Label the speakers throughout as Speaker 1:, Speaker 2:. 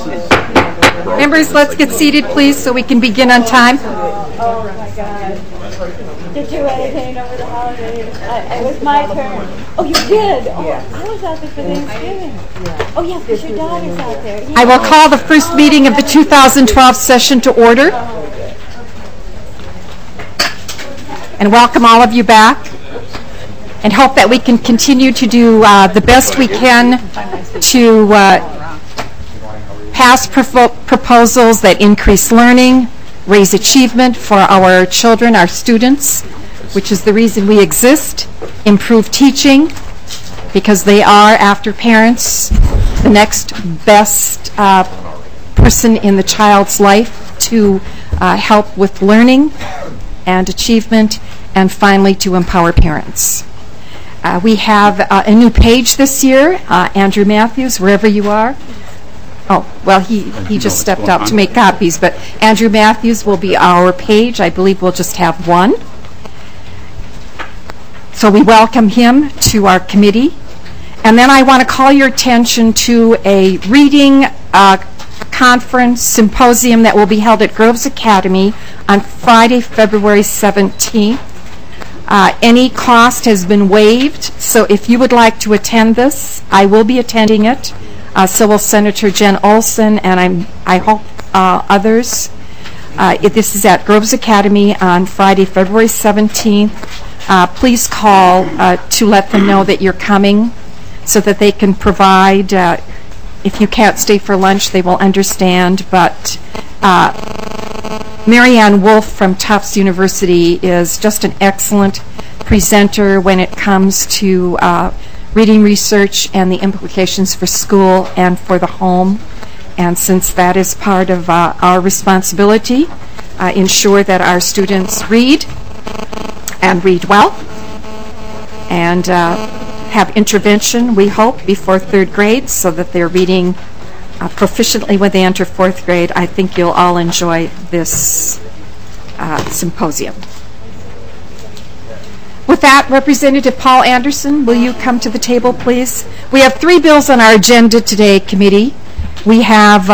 Speaker 1: Members, let's get seated, please, so we can begin on time.
Speaker 2: Oh my God. Did you entertain over the holidays? It was my turn. Oh, you did? Oh, I was out there for Thanksgiving. Oh, yes, because your daughter's out there. Yeah.
Speaker 1: I will call the first meeting of the 2012 session to order. And welcome all of you back. And hope that we can continue to do the best we can to pass proposals that increase learning, raise achievement for our children, our students, which is the reason we exist, improve teaching, because they are, after parents, the next best person in the child's life to help with learning and achievement, and finally to empower parents. We have a new page this year. Andrew Matthews, wherever you are. Oh, well, he just stepped up to make copies, but Andrew Matthews will be our page. I believe we'll just have one. So we welcome him to our committee. And then I want to call your attention to a reading conference symposium that will be held at Groves Academy on Friday, February 17th. Any cost has been waived, so if you would like to attend this, I will be attending it. So will Senator Jen Olson, and I hope others. This is at Groves Academy on Friday, February 17th. Please call to let them know that you're coming so that they can provide, if you can't stay for lunch, they will understand, but Marianne Wolf from Tufts University is just an excellent presenter when it comes to reading research and the implications for school and for the home. And since that is part of our responsibility, ensure that our students read and read well and have intervention, we hope, before third grade so that they're reading proficiently when they enter fourth grade. I think you'll all enjoy this symposium. With that, Representative Paul Anderson, will you come to the table, please? We have 3 bills on our agenda today, committee. We have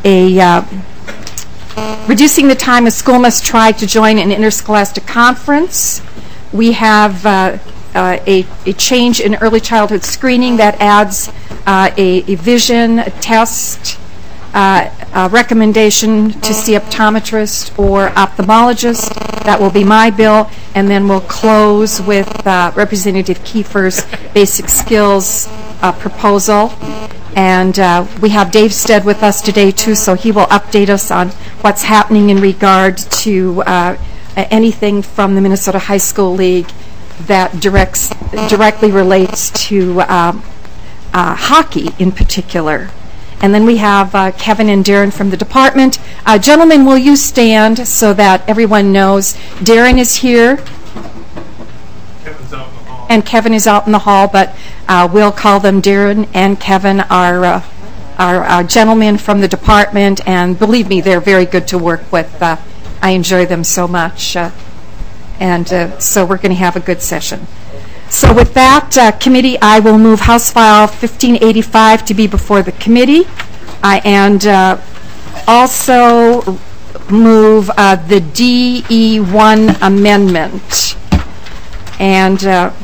Speaker 1: reducing the time a school must try to join an interscholastic conference. We have a change in early childhood screening that adds a vision, a test, a recommendation to see optometrist or ophthalmologist. That will be my bill. And then we'll close with Representative Kiefer's basic skills proposal. And we have Dave Stead with us today, too, so he will update us on what's happening in regard to anything from the Minnesota High School League that directly relates to hockey in particular. And then we have Kevin and Darren from the department. Gentlemen, will you stand so that everyone knows Darren is here?
Speaker 3: Kevin's out in the hall.
Speaker 1: And Kevin is out in the hall, but we'll call them Darren and Kevin, our gentlemen from the department. And believe me, they're very good to work with. I enjoy them so much. So we're going to have a good session. So with that, committee, I will move House File 1585 to be before the committee, and also move the DE1 amendment. And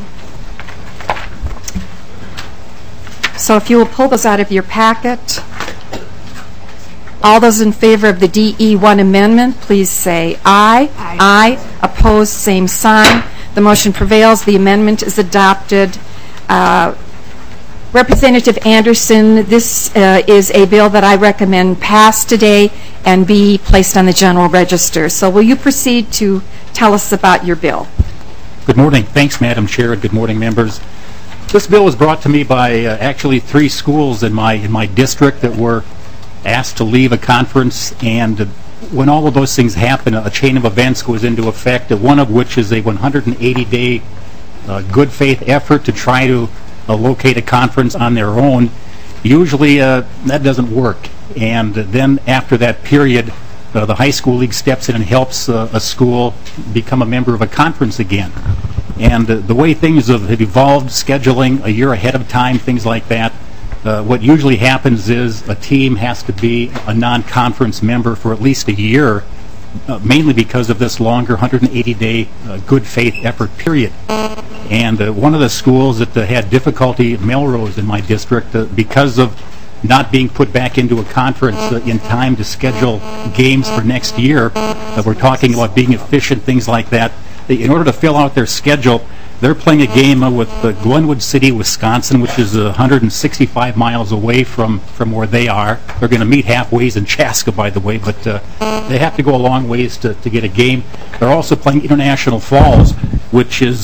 Speaker 1: so if you will pull those out of your packet. All those in favor of the DE1 amendment, please say aye. Aye. Aye. Opposed, same sign. The motion prevails. The amendment is adopted. Representative Anderson, this is a bill that I recommend pass today and be placed on the general register. So will you proceed to tell us about your bill?
Speaker 4: Good morning. Thanks, Madam Chair. Good morning, members. This bill was brought to me by actually 3 schools in my district that were asked to leave a conference, and when all of those things happen, a chain of events goes into effect, one of which is a 180-day good faith effort to try to locate a conference on their own. Usually that doesn't work, and then after that period, the high school league steps in and helps a school become a member of a conference again. And the way things have evolved, scheduling a year ahead of time, things like that, what usually happens is a team has to be a non-conference member for at least a year, mainly because of this longer 180-day good faith effort period. And one of the schools that had difficulty, Melrose in my district, because of not being put back into a conference in time to schedule games for next year, we're talking about being efficient, things like that. In order to fill out their schedule, they're playing a game with Glenwood City, Wisconsin, which is 165 miles away from where they are. They're going to meet halfway in Chaska, by the way, but they have to go a long ways to get a game. They're also playing International Falls, which is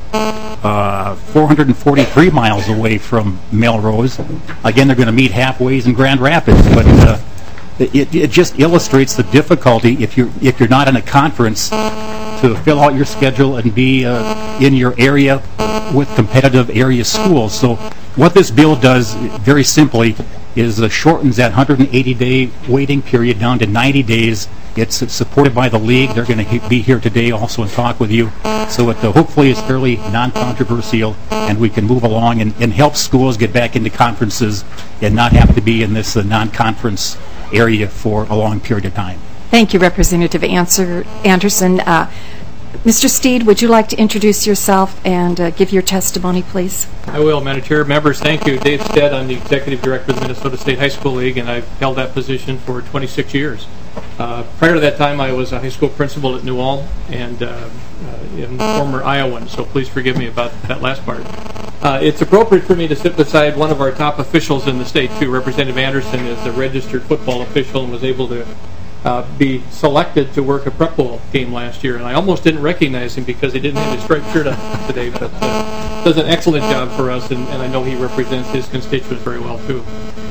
Speaker 4: 443 miles away from Melrose. Again, they're going to meet halfway in Grand Rapids, but it just illustrates the difficulty if you're not in a conference to fill out your schedule and be in your area with competitive area schools. So what this bill does, very simply, is shortens that 180-day waiting period down to 90 days. It's supported by the league. They're going to be here today also and talk with you. So it hopefully is fairly non-controversial, and we can move along and help schools get back into conferences and not have to be in this non-conference area for a long period of time.
Speaker 1: Thank you, Representative Anderson. Mr. Steed, would you like to introduce yourself and give your testimony, please?
Speaker 5: I will, Madam Chair. Members, thank you. Dave Stead, I'm the Executive Director of the Minnesota State High School League, and I've held that position for 26 years. Prior to that time, I was a high school principal at New Ulm and in former Iowan, so please forgive me about that last part. It's appropriate for me to sit beside one of our top officials in the state, too. Representative Anderson is a registered football official and was able to be selected to work a prep bowl game last year, and I almost didn't recognize him because he didn't have his striped shirt on today, but does an excellent job for us, and I know he represents his constituents very well too.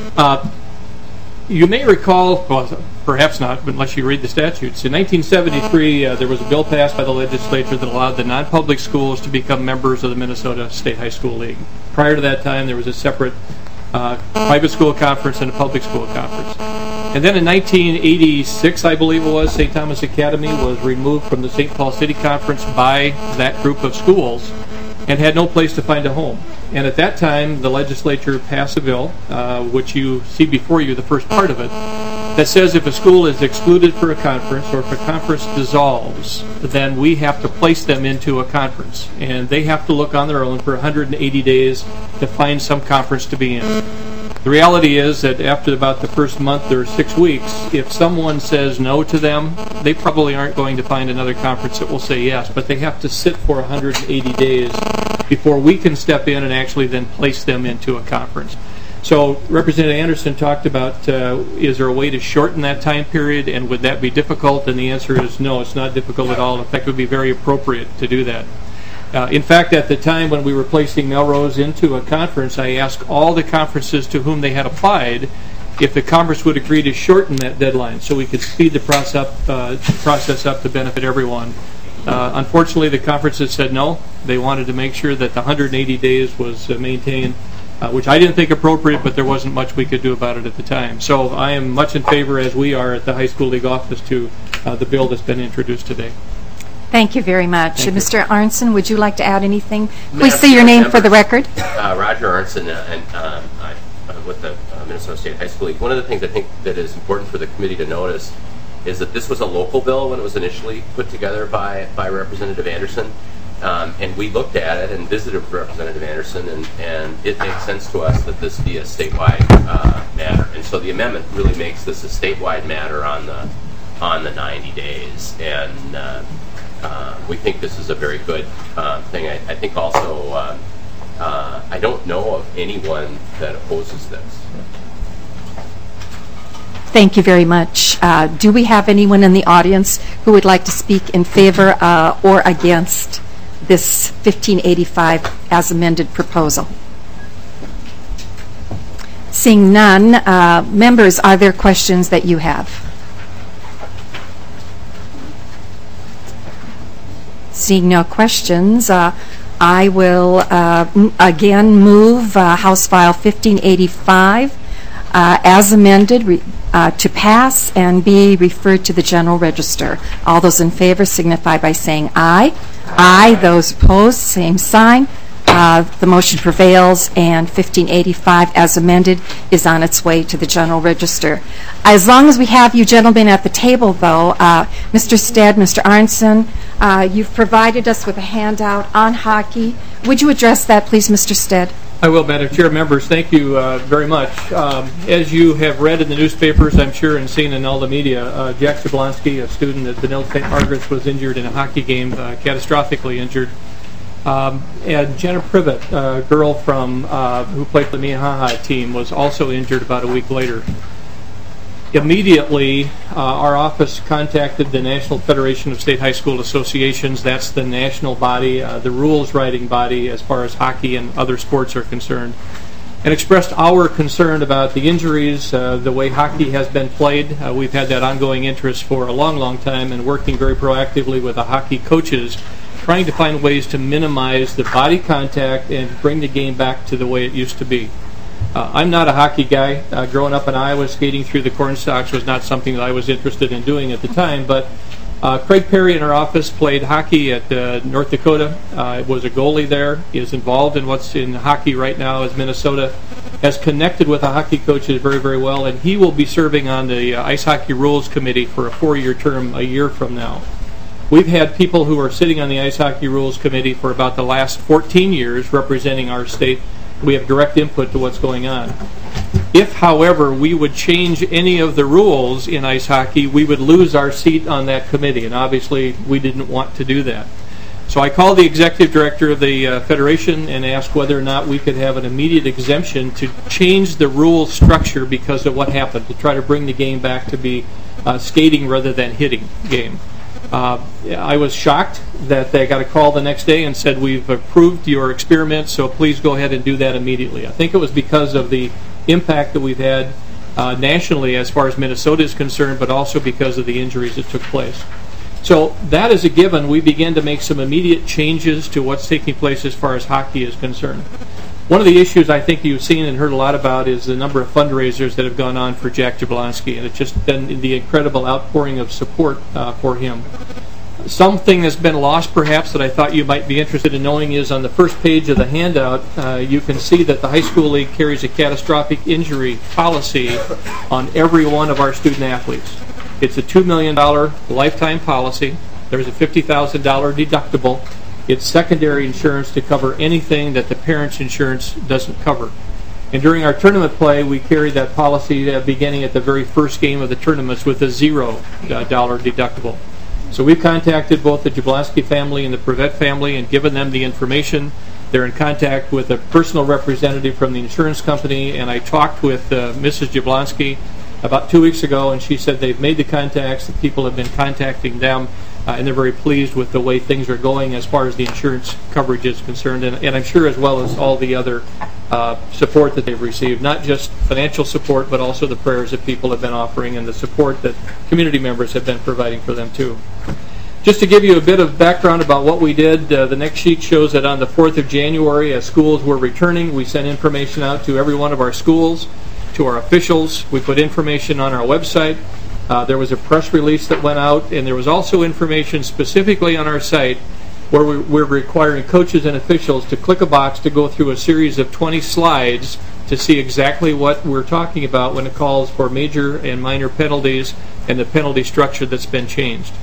Speaker 5: You may recall, well, perhaps not, but unless you read the statutes, in 1973 there was a bill passed by the legislature that allowed the non-public schools to become members of the Minnesota State High School League. Prior to that time, there was a separate private school conference and a public school conference. And then in 1986, I believe it was, St. Thomas Academy was removed from the St. Paul City Conference by that group of schools and had no place to find a home. And at that time, the legislature passed a bill, which you see before you, the first part of it, that says if a school is excluded for a conference or if a conference dissolves, then we have to place them into a conference. And they have to look on their own for 180 days to find some conference to be in. The reality is that after about the first month or 6 weeks, if someone says no to them, they probably aren't going to find another conference that will say yes, but they have to sit for 180 days before we can step in and actually then place them into a conference. So Representative Anderson talked about is there a way to shorten that time period, and would that be difficult? And the answer is no, it's not difficult at all. In fact, it would be very appropriate to do that. In fact, at the time when we were placing Melrose into a conference, I asked all the conferences to whom they had applied if the conference would agree to shorten that deadline so we could speed the process up to benefit everyone. Unfortunately, the conferences said no. They wanted to make sure that the 180 days was maintained, which I didn't think appropriate, but there wasn't much we could do about it at the time. So I am much in favor, as we are at the High School League office, to the bill that's been introduced today.
Speaker 1: Thank you very much. Mr. Arnson, would you like to add anything? Please say your name for the record.
Speaker 6: Roger Arnson, and with the Minnesota State High School League. One of the things I think that is important for the committee to notice is that this was a local bill when it was initially put together by Representative Anderson. And we looked at it and visited with Representative Anderson, and it makes sense to us that this be a statewide matter. And so the amendment really makes this a statewide matter on the 90 days. And we think this is a very good thing. I think also, I don't know of anyone that opposes this.
Speaker 1: Thank you very much. Do we have anyone in the audience who would like to speak in favor or against this 1585 as amended proposal? Seeing none, members, are there questions that you have? Seeing no questions, I will again move House File 1585 as amended to pass and be referred to the General Register. All those in favor signify by saying aye. Aye. Those opposed, same sign. the motion prevails, and 1585, as amended, is on its way to the General Register. As long as we have you gentlemen at the table, though, Mr. Stead, Mr. Arnson, you've provided us with a handout on hockey. Would you address that, please, Mr. Stead?
Speaker 5: I will, Madam Chair. Members, thank you very much. As you have read in the newspapers, I'm sure, and seen in all the media, Jack Jablonski, a student at Benilde St. Margaret's, was injured in a hockey game, catastrophically injured. And Jenna Privet, a girl from who played for the Minnehaha team, was also injured about a week later. Immediately, our office contacted the National Federation of State High School Associations. That's the national body, the rules-writing body as far as hockey and other sports are concerned, and expressed our concern about the injuries, the way hockey has been played. We've had that ongoing interest for a long, long time, and working very proactively with the hockey coaches, trying to find ways to minimize the body contact and bring the game back to the way it used to be. I'm not a hockey guy. Growing up in Iowa, skating through the cornstalks was not something that I was interested in doing at the time, but Craig Perry in our office played hockey at North Dakota, was a goalie there, is involved in what's in hockey right now as Minnesota, has connected with the hockey coaches very, very well, and he will be serving on the Ice Hockey Rules Committee for a 4-year term a year from now. We've had people who are sitting on the Ice Hockey Rules Committee for about the last 14 years representing our state. We have direct input to what's going on. If, however, we would change any of the rules in ice hockey, we would lose our seat on that committee, and obviously we didn't want to do that. So I called the executive director of the Federation and asked whether or not we could have an immediate exemption to change the rule structure because of what happened, to try to bring the game back to be skating rather than hitting game. I was shocked that they got a call the next day and said, we've approved your experiment, so please go ahead and do that immediately. I think it was because of the impact that we've had nationally as far as Minnesota is concerned, but also because of the injuries that took place. So that is a given. We began to make some immediate changes to what's taking place as far as hockey is concerned. One of the issues I think you've seen and heard a lot about is the number of fundraisers that have gone on for Jack Jablonski, and it's just been the incredible outpouring of support for him. Something that's been lost perhaps that I thought you might be interested in knowing is on the first page of the handout, you can see that the high school league carries a catastrophic injury policy on every one of our student athletes. It's a $2 million lifetime policy. There's a $50,000 deductible. It's secondary insurance to cover anything that the parent's insurance doesn't cover. And during our tournament play, we carried that policy beginning at the very first game of the tournaments with a $0 deductible. So we've contacted both the Jablonski family and the Privet family and given them the information. They're in contact with a personal representative from the insurance company, and I talked with Mrs. Jablonski about 2 weeks ago, and she said they've made the contacts, the people have been contacting them, and they're very pleased with the way things are going as far as the insurance coverage is concerned, and I'm sure as well as all the other support that they've received, not just financial support, but also the prayers that people have been offering and the support that community members have been providing for them too. Just to give you a bit of background about what we did, the next sheet shows that on the 4th of January, as schools were returning, we sent information out to every one of our schools, to our officials. We put information on our website. There was a press release that went out, and there was also information specifically on our site where we're requiring coaches and officials to click a box to go through a series of 20 slides to see exactly what we're talking about when it calls for major and minor penalties and the penalty structure that's been changed.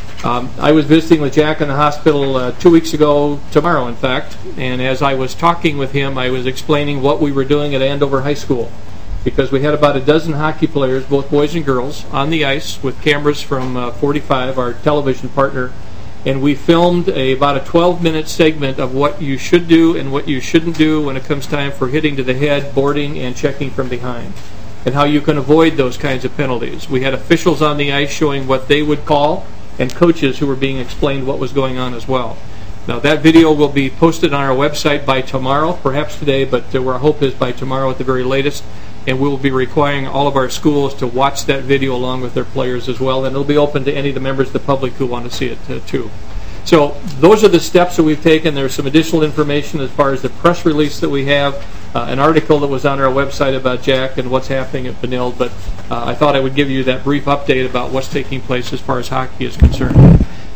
Speaker 5: I was visiting with Jack in the hospital 2 weeks ago, tomorrow in fact, and as I was talking with him, I was explaining what we were doing at Andover High School, because we had about a dozen hockey players, both boys and girls, on the ice with cameras from 45, our television partner, and we filmed about a 12-minute segment of what you should do and what you shouldn't do when it comes time for hitting to the head, boarding, and checking from behind, and how you can avoid those kinds of penalties. We had officials on the ice showing what they would call, and coaches who were being explained what was going on as well. Now that video will be posted on our website by tomorrow, perhaps today, but our hope is by tomorrow at the very latest, and we will be requiring all of our schools to watch that video along with their players as well, and it'll be open to any of the members of the public who want to see it too. So those are the steps that we've taken. There's some additional information as far as the press release that we have, an article that was on our website about Jack and what's happening at Benilde, but I thought I would give you that brief update about what's taking place as far as hockey is concerned.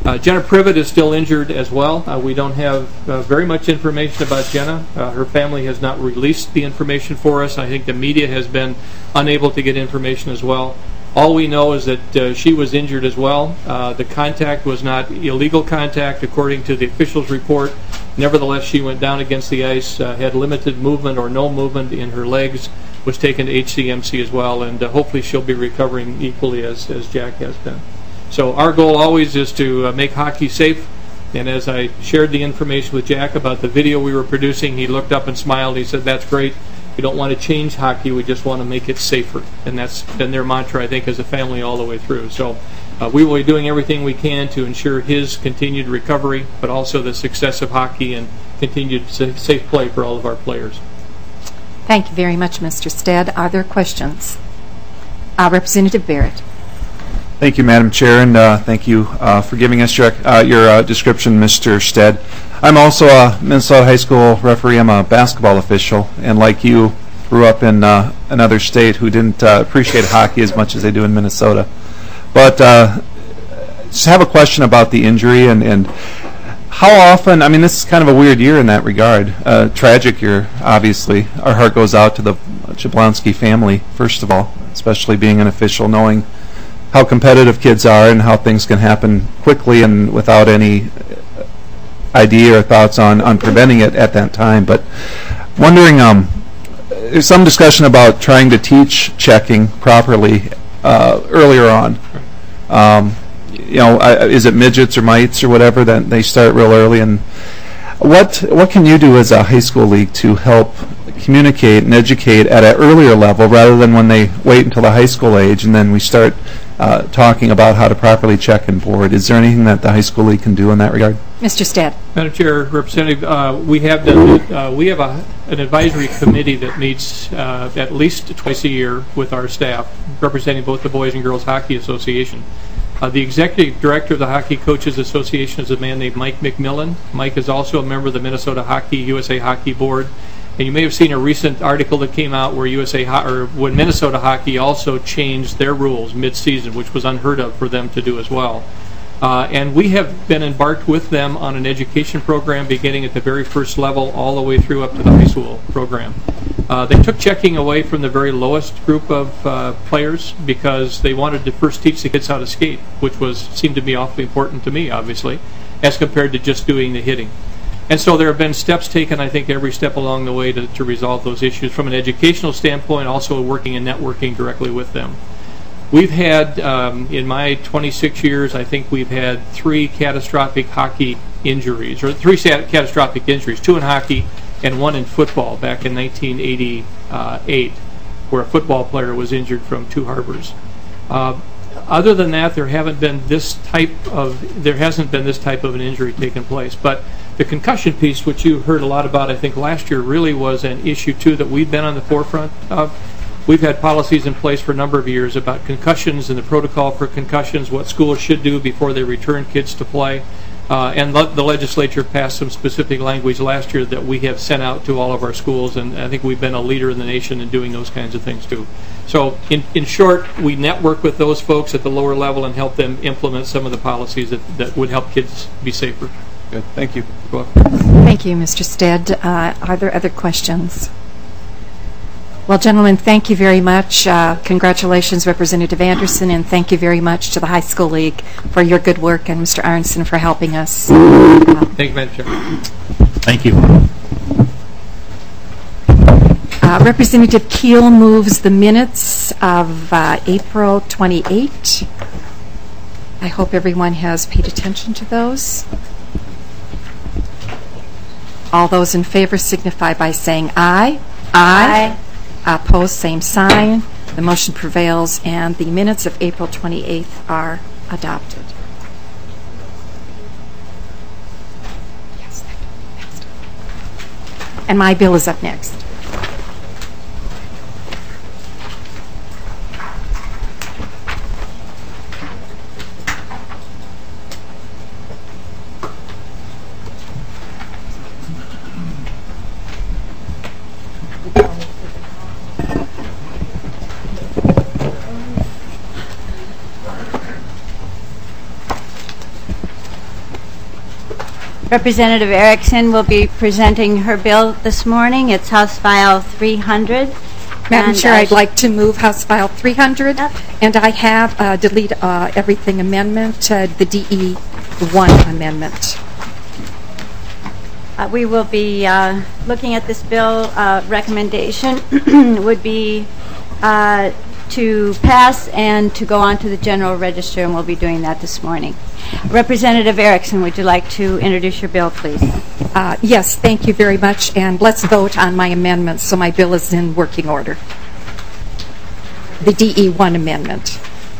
Speaker 5: Jenna Privet is still injured as well. We don't have very much information about Jenna. Her family has not released the information for us. I think the media has been unable to get information as well. All we know is that she was injured as well. The contact was not illegal contact according to the officials' report. Nevertheless, she went down against the ice, had limited movement or no movement in her legs, was taken to HCMC as well, and hopefully she'll be recovering equally as Jack has been. So our goal always is to make hockey safe, and as I shared the information with Jack about the video we were producing, he looked up and smiled. He said, "That's great. We don't want to change hockey. We just want to make it safer." And that's been their mantra, I think, as a family all the way through. So we will be doing everything we can to ensure his continued recovery, but also the success of hockey and continued safe play for all of our players.
Speaker 1: Thank you very much, Mr. Stead. Are there questions? Representative Barrett.
Speaker 7: Thank you, Madam Chair, and thank you for giving us your description, Mr. Stead. I'm also a Minnesota high school referee. I'm a basketball official, and like you, grew up in another state who didn't appreciate hockey as much as they do in Minnesota. But just have a question about the injury and how often, I mean, this is kind of a weird year in that regard, tragic year, obviously. Our heart goes out to the Jablonski family, first of all, especially being an official, knowing how competitive kids are and how things can happen quickly and without any idea or thoughts on preventing it at that time. But wondering, there's some discussion about trying to teach checking properly earlier on. Is it midgets or mites or whatever that they start real early? And what can you do as a high school league to help communicate and educate at an earlier level rather than when they wait until the high school age and then we start talking about how to properly check and board? Is there anything that the high school league can do in that regard?
Speaker 1: Mr. Stead.
Speaker 5: Madam Chair, Representative, we have an advisory committee that meets at least twice a year with our staff, representing both the Boys and Girls Hockey Association. The executive director of the Hockey Coaches Association is a man named Mike McMillan. Mike is also a member of the Minnesota USA Hockey Board. And you may have seen a recent article that came out where when Minnesota Hockey also changed their rules mid-season, which was unheard of for them to do as well. And we have been embarked with them on an education program beginning at the very first level all the way through up to the high school program. They took checking away from the very lowest group of players because they wanted to first teach the kids how to skate, which seemed to be awfully important to me, obviously, as compared to just doing the hitting. And so there have been steps taken, I think, every step along the way to resolve those issues from an educational standpoint, also working and networking directly with them. We've had, in my 26 years, I think we've had 3 catastrophic hockey injuries, or 3 catastrophic injuries, 2 in hockey and 1 in football back in 1988, where a football player was injured from 2 harbors. Other than that, there hasn't been this type of an injury taken place. But the concussion piece, which you heard a lot about, I think, last year, really was an issue, too, that we've been on the forefront of. We've had policies in place for a number of years about concussions and the protocol for concussions, what schools should do before they return kids to play. And the legislature passed some specific language last year that we have sent out to all of our schools, and I think we've been a leader in the nation in doing those kinds of things, too. So, in short, we network with those folks at the lower level and help them implement some of the policies that would help kids be safer.
Speaker 7: Good. Thank you.
Speaker 5: You're welcome.
Speaker 1: Thank you, Mr. Stead. Are there other questions? Well, gentlemen, thank you very much. Congratulations, Representative Anderson, and thank you very much to the High School League for your good work, and Mr. Aronson for helping us.
Speaker 5: Thank you, Madam Chair.
Speaker 4: Thank you.
Speaker 1: Representative Keel moves the minutes of April 28. I hope everyone has paid attention to those. All those in favor signify by saying aye. Aye. Opposed, same sign. The motion prevails, and the minutes of April 28th are adopted. Yes, next. And my bill is up next.
Speaker 2: Representative Erickson will be presenting her bill this morning. It's House File 300.
Speaker 1: Madam
Speaker 2: And,
Speaker 1: Chair, I'd like to move House File 300,
Speaker 2: Yep.
Speaker 1: and I have delete everything amendment, the DE1 amendment.
Speaker 2: We will be looking at this bill. Recommendation would be to pass and to go on to the general register, and we'll be doing that this morning. Representative Erickson, would you like to introduce your bill, please?
Speaker 1: Yes, thank you very much, and let's vote on my amendments so my bill is in working order. The DE1 amendment.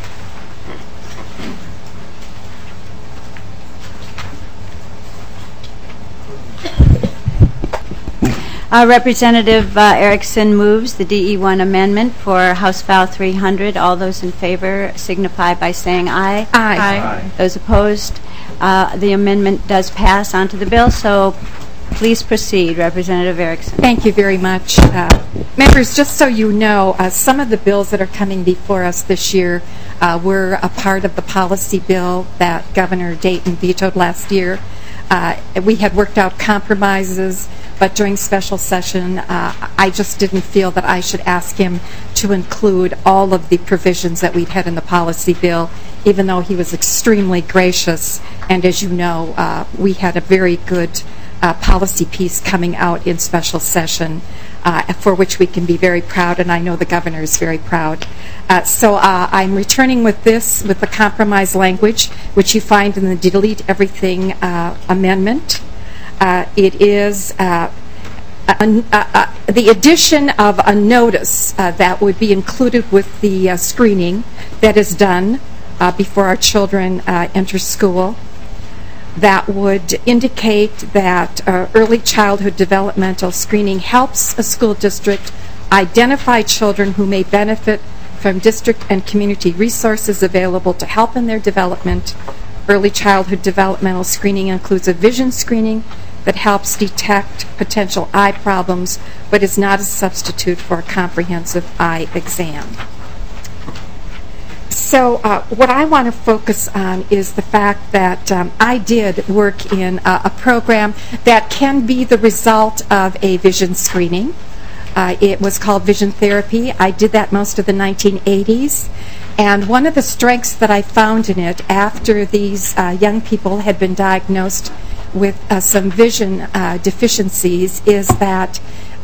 Speaker 2: Representative Erickson moves the DE1 amendment for House File 300. All those in favor signify by saying aye.
Speaker 1: Aye.
Speaker 2: Those opposed, the amendment does pass onto the bill, so please proceed, Representative Erickson.
Speaker 1: Thank you very much. Members, just so you know, some of the bills that are coming before us this year were a part of the policy bill that Governor Dayton vetoed last year. We had worked out compromises, but during special session, I just didn't feel that I should ask him to include all of the provisions that we'd had in the policy bill, even though he was extremely gracious. And as you know, we had a very good policy piece coming out in special session, for which we can be very proud, and I know the governor is very proud. So I'm returning with this, with the compromise language, which you find in the delete everything amendment. It is the addition of a notice that would be included with the screening that is done before our children enter school, that would indicate that early childhood developmental screening helps a school district identify children who may benefit from district and community resources available to help in their development. Early childhood developmental screening includes a vision screening that helps detect potential eye problems, but is not a substitute for a comprehensive eye exam. So what I want to focus on is the fact that I did work in a program that can be the result of a vision screening. It was called Vision Therapy. I did that most of the 1980s. And one of the strengths that I found in it after these young people had been diagnosed with some vision deficiencies is that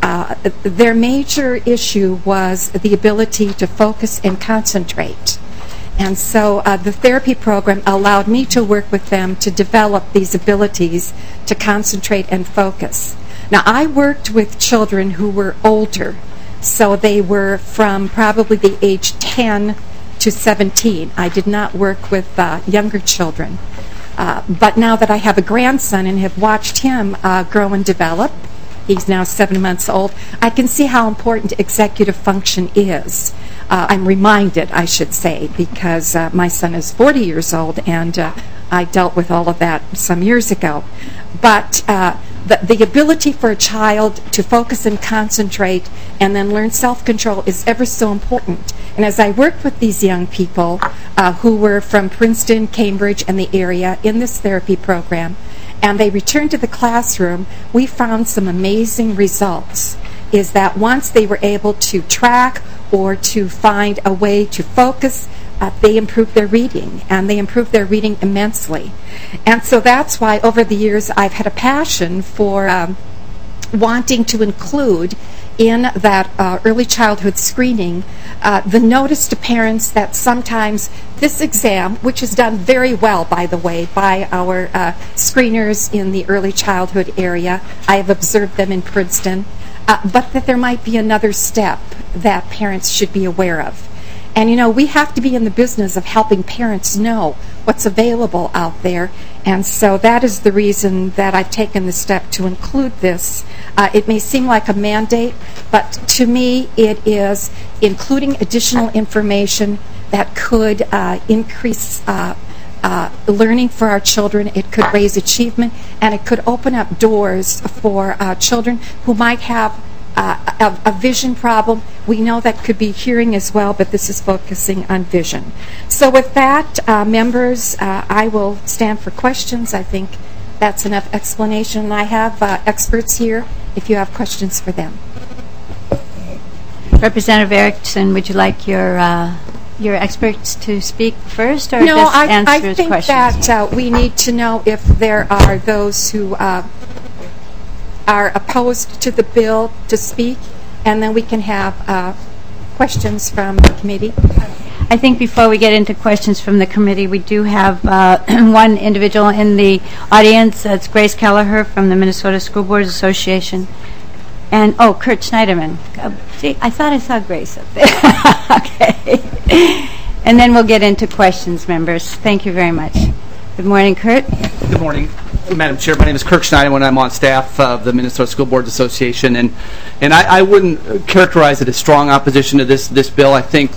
Speaker 1: their major issue was the ability to focus and concentrate. And so the therapy program allowed me to work with them to develop these abilities to concentrate and focus. Now, I worked with children who were older, so they were from probably the age 10 to 17. I did not work with younger children. But now that I have a grandson and have watched him grow and develop, he's now 7 months old, I can see how important executive function is. I'm reminded, I should say, because my son is 40 years old and I dealt with all of that some years ago. But the ability for a child to focus and concentrate and then learn self-control is ever so important. And as I worked with these young people who were from Princeton, Cambridge, and the area in this therapy program, and they returned to the classroom, we found some amazing results. Is that once they were able to track or to find a way to focus, they improved their reading, and they improved their reading immensely. And so that's why over the years I've had a passion for wanting to include in that early childhood screening the notice to parents that sometimes this exam, which is done very well, by the way, by our screeners in the early childhood area, I have observed them in Princeton, but that there might be another step that parents should be aware of. And, you know, we have to be in the business of helping parents know what's available out there. And so that is the reason that I've taken the step to include this. It may seem like a mandate, but to me it is including additional information that could increase learning for our children. It could raise achievement, and it could open up doors for children who might have a vision problem. We know that could be hearing as well, but this is focusing on vision. So with that, members, I will stand for questions. I think that's enough explanation. I have experts here if you have questions for them.
Speaker 2: Representative Erickson, would you like your experts to speak first, or
Speaker 1: No,
Speaker 2: just
Speaker 1: I
Speaker 2: answer
Speaker 1: think
Speaker 2: questions?
Speaker 1: that we need to know if there are those who are opposed to the bill to speak, and then we can have questions from the committee.
Speaker 2: I think before we get into questions from the committee, we do have one individual in the audience. That's Grace Kelleher from the Minnesota School Boards Association. And, Kurt Schneiderman. See, I thought I saw Grace up there. Okay. And then we'll get into questions, members. Thank you very much. Good morning, Kurt.
Speaker 8: Good morning, Madam Chair. My name is Kirk Schneiderman. I'm on staff of the Minnesota School Boards Association. And I wouldn't characterize it as strong opposition to this bill. I think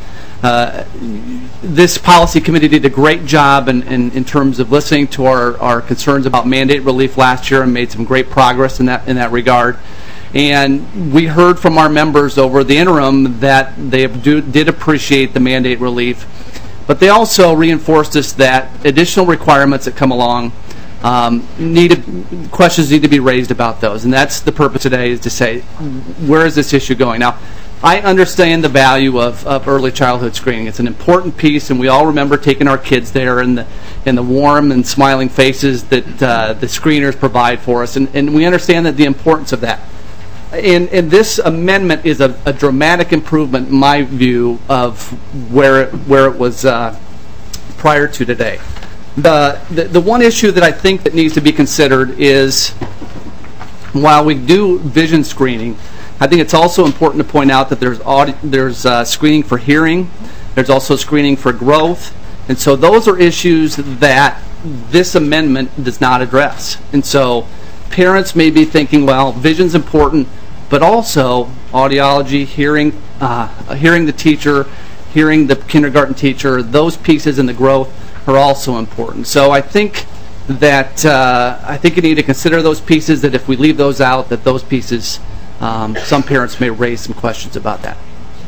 Speaker 8: this policy committee did a great job in terms of listening to our concerns about mandate relief last year and made some great progress in that regard. And we heard from our members over the interim that they did appreciate the mandate relief, but they also reinforced us that additional requirements that come along, questions need to be raised about those. And that's the purpose today, is to say, where is this issue going? Now, I understand the value of early childhood screening. It's an important piece, and we all remember taking our kids there and the warm and smiling faces that the screeners provide for us, and we understand the importance of that. And this amendment is a dramatic improvement, in my view, of where it was prior to today. The one issue that I think that needs to be considered is, while we do vision screening, I think it's also important to point out that there's screening for hearing, there's also screening for growth, and so those are issues that this amendment does not address. And so parents may be thinking, well, vision's important, but also audiology, hearing the teacher, hearing the kindergarten teacher, those pieces in the growth are also important. So I think that you need to consider those pieces, that if we leave those out, that those pieces, some parents may raise some questions about that.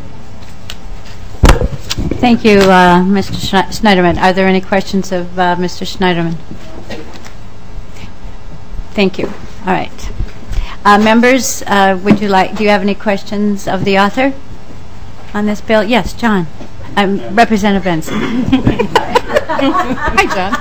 Speaker 2: Thank you, Mr. Schneiderman. Are there any questions of Mr. Schneiderman? Thank you. All right. Members, do you have any questions of the author on this bill? Yes, John. Representative Benson.
Speaker 1: Hi, John.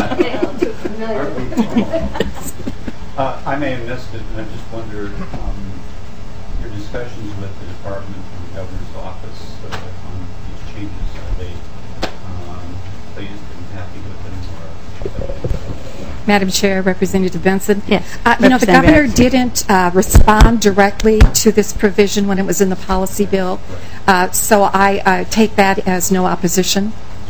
Speaker 9: I may have missed it, and I just wondered your discussions with the department and the governor's office on these changes. Are they pleased and happy with them?
Speaker 1: Madam Chair, Representative Benson.
Speaker 2: Yes.
Speaker 1: The governor didn't respond directly to this provision when it was in the policy bill, so I take that as no opposition.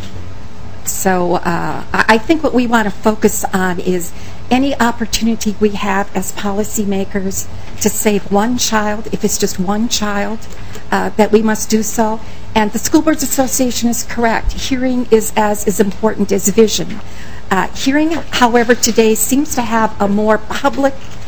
Speaker 1: So I think what we want to focus on is any opportunity we have as policymakers to save one child, if it's just one child, that we must do so. And the School Boards Association is correct. Hearing is as important as vision. Hearing, however, today seems to have a more public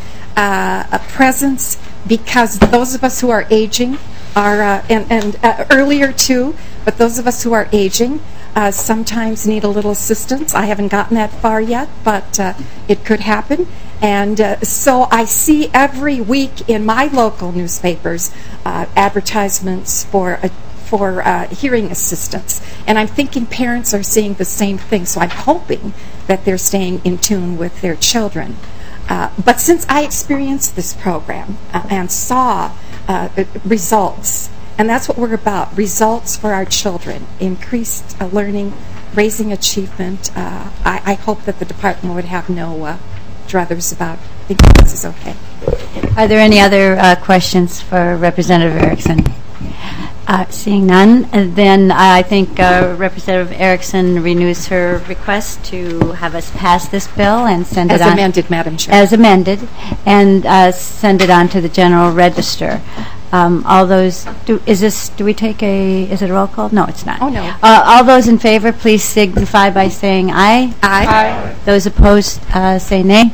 Speaker 1: presence because those of us who are aging are, and earlier too, but those of us who are aging sometimes need a little assistance. I haven't gotten that far yet, but it could happen. And so I see every week in my local newspapers advertisements for hearing assistance. And I'm thinking parents are seeing the same thing, so I'm hoping that they're staying in tune with their children. But since I experienced this program and saw results, and that's what we're about, results for our children, increased learning, raising achievement, I hope that the department would have no druthers about thinking this is okay.
Speaker 2: Are there any other questions for Representative Erickson? Seeing none, then I think Representative Erickson renews her request to have us pass this bill and send it on.
Speaker 1: As amended, Madam Chair.
Speaker 2: As amended, and send it on to the General Register. All those, do we take is it a roll call? No, it's not.
Speaker 1: Oh, no.
Speaker 2: All those in favor, please signify by saying aye.
Speaker 1: Aye.
Speaker 2: Those opposed, say nay.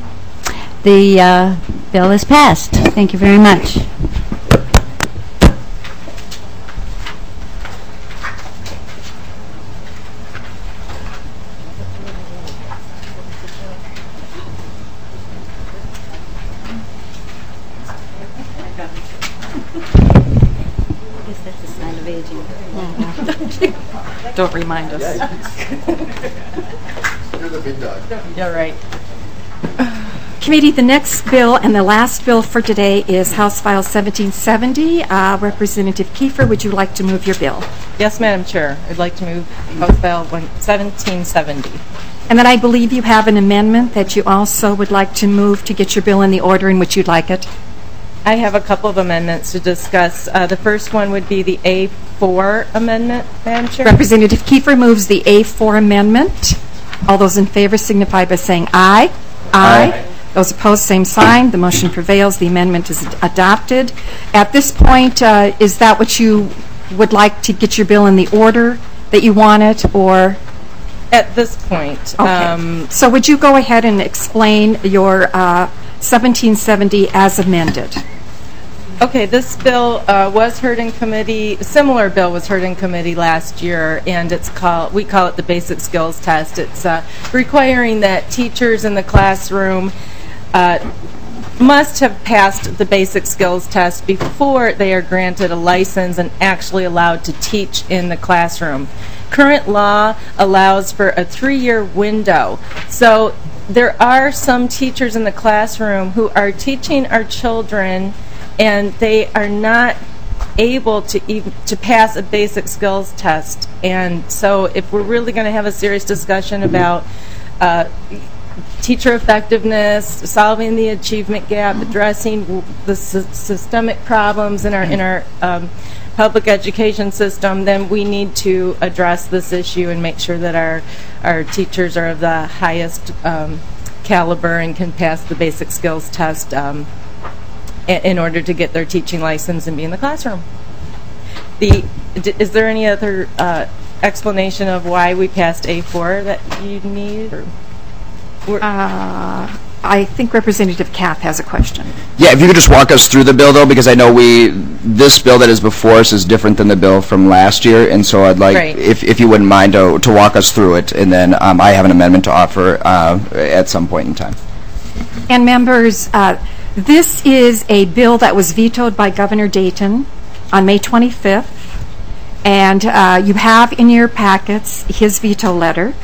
Speaker 2: The bill is passed. Thank you very much.
Speaker 1: Don't remind us.
Speaker 10: You're the big dog.
Speaker 1: You're right. Committee, the next bill and the last bill for today is House File 1770. Representative Kiefer, would you like to move your bill?
Speaker 11: Yes, Madam Chair. I'd like to move House File 1770.
Speaker 1: And then I believe you have an amendment that you also would like to move to get your bill in the order in which you'd like it.
Speaker 11: I have a couple of amendments to discuss. The first one would be the A4 amendment, Madam Chair.
Speaker 1: Representative Kiefer moves the A4 amendment. All those in favor signify by saying aye. Aye. Those opposed, same sign. The motion prevails. The amendment is adopted. At this point, is that what you would like to get your bill in the order that you want it, or?
Speaker 11: At this point.
Speaker 1: Okay. So would you go ahead and explain your 1770 as amended?
Speaker 11: Okay, this bill was heard in committee. A similar bill was heard in committee last year, and we call it the Basic Skills Test. It's requiring that teachers in the classroom must have passed the Basic Skills Test before they are granted a license and actually allowed to teach in the classroom. Current law allows for a 3-year window. So there are some teachers in the classroom who are teaching our children, and they are not able to pass a Basic Skills Test. And so if we're really going to have a serious discussion about teacher effectiveness, solving the achievement gap, addressing the systemic problems in our public education system, then we need to address this issue and make sure that our teachers are of the highest caliber and can pass the Basic Skills Test in order to get their teaching license and be in the classroom. Is there any other explanation of why we passed A4 that you need?
Speaker 1: I think Representative Kapp has a question.
Speaker 12: Yeah, if you could just walk us through the bill, though, because I know this bill that is before us is different than the bill from last year, and so I'd like, if you wouldn't mind, to walk us through it, and then I have an amendment to offer at some point in time.
Speaker 1: And members, this is a bill that was vetoed by Governor Dayton on May 25th, and you have in your packets his veto letter.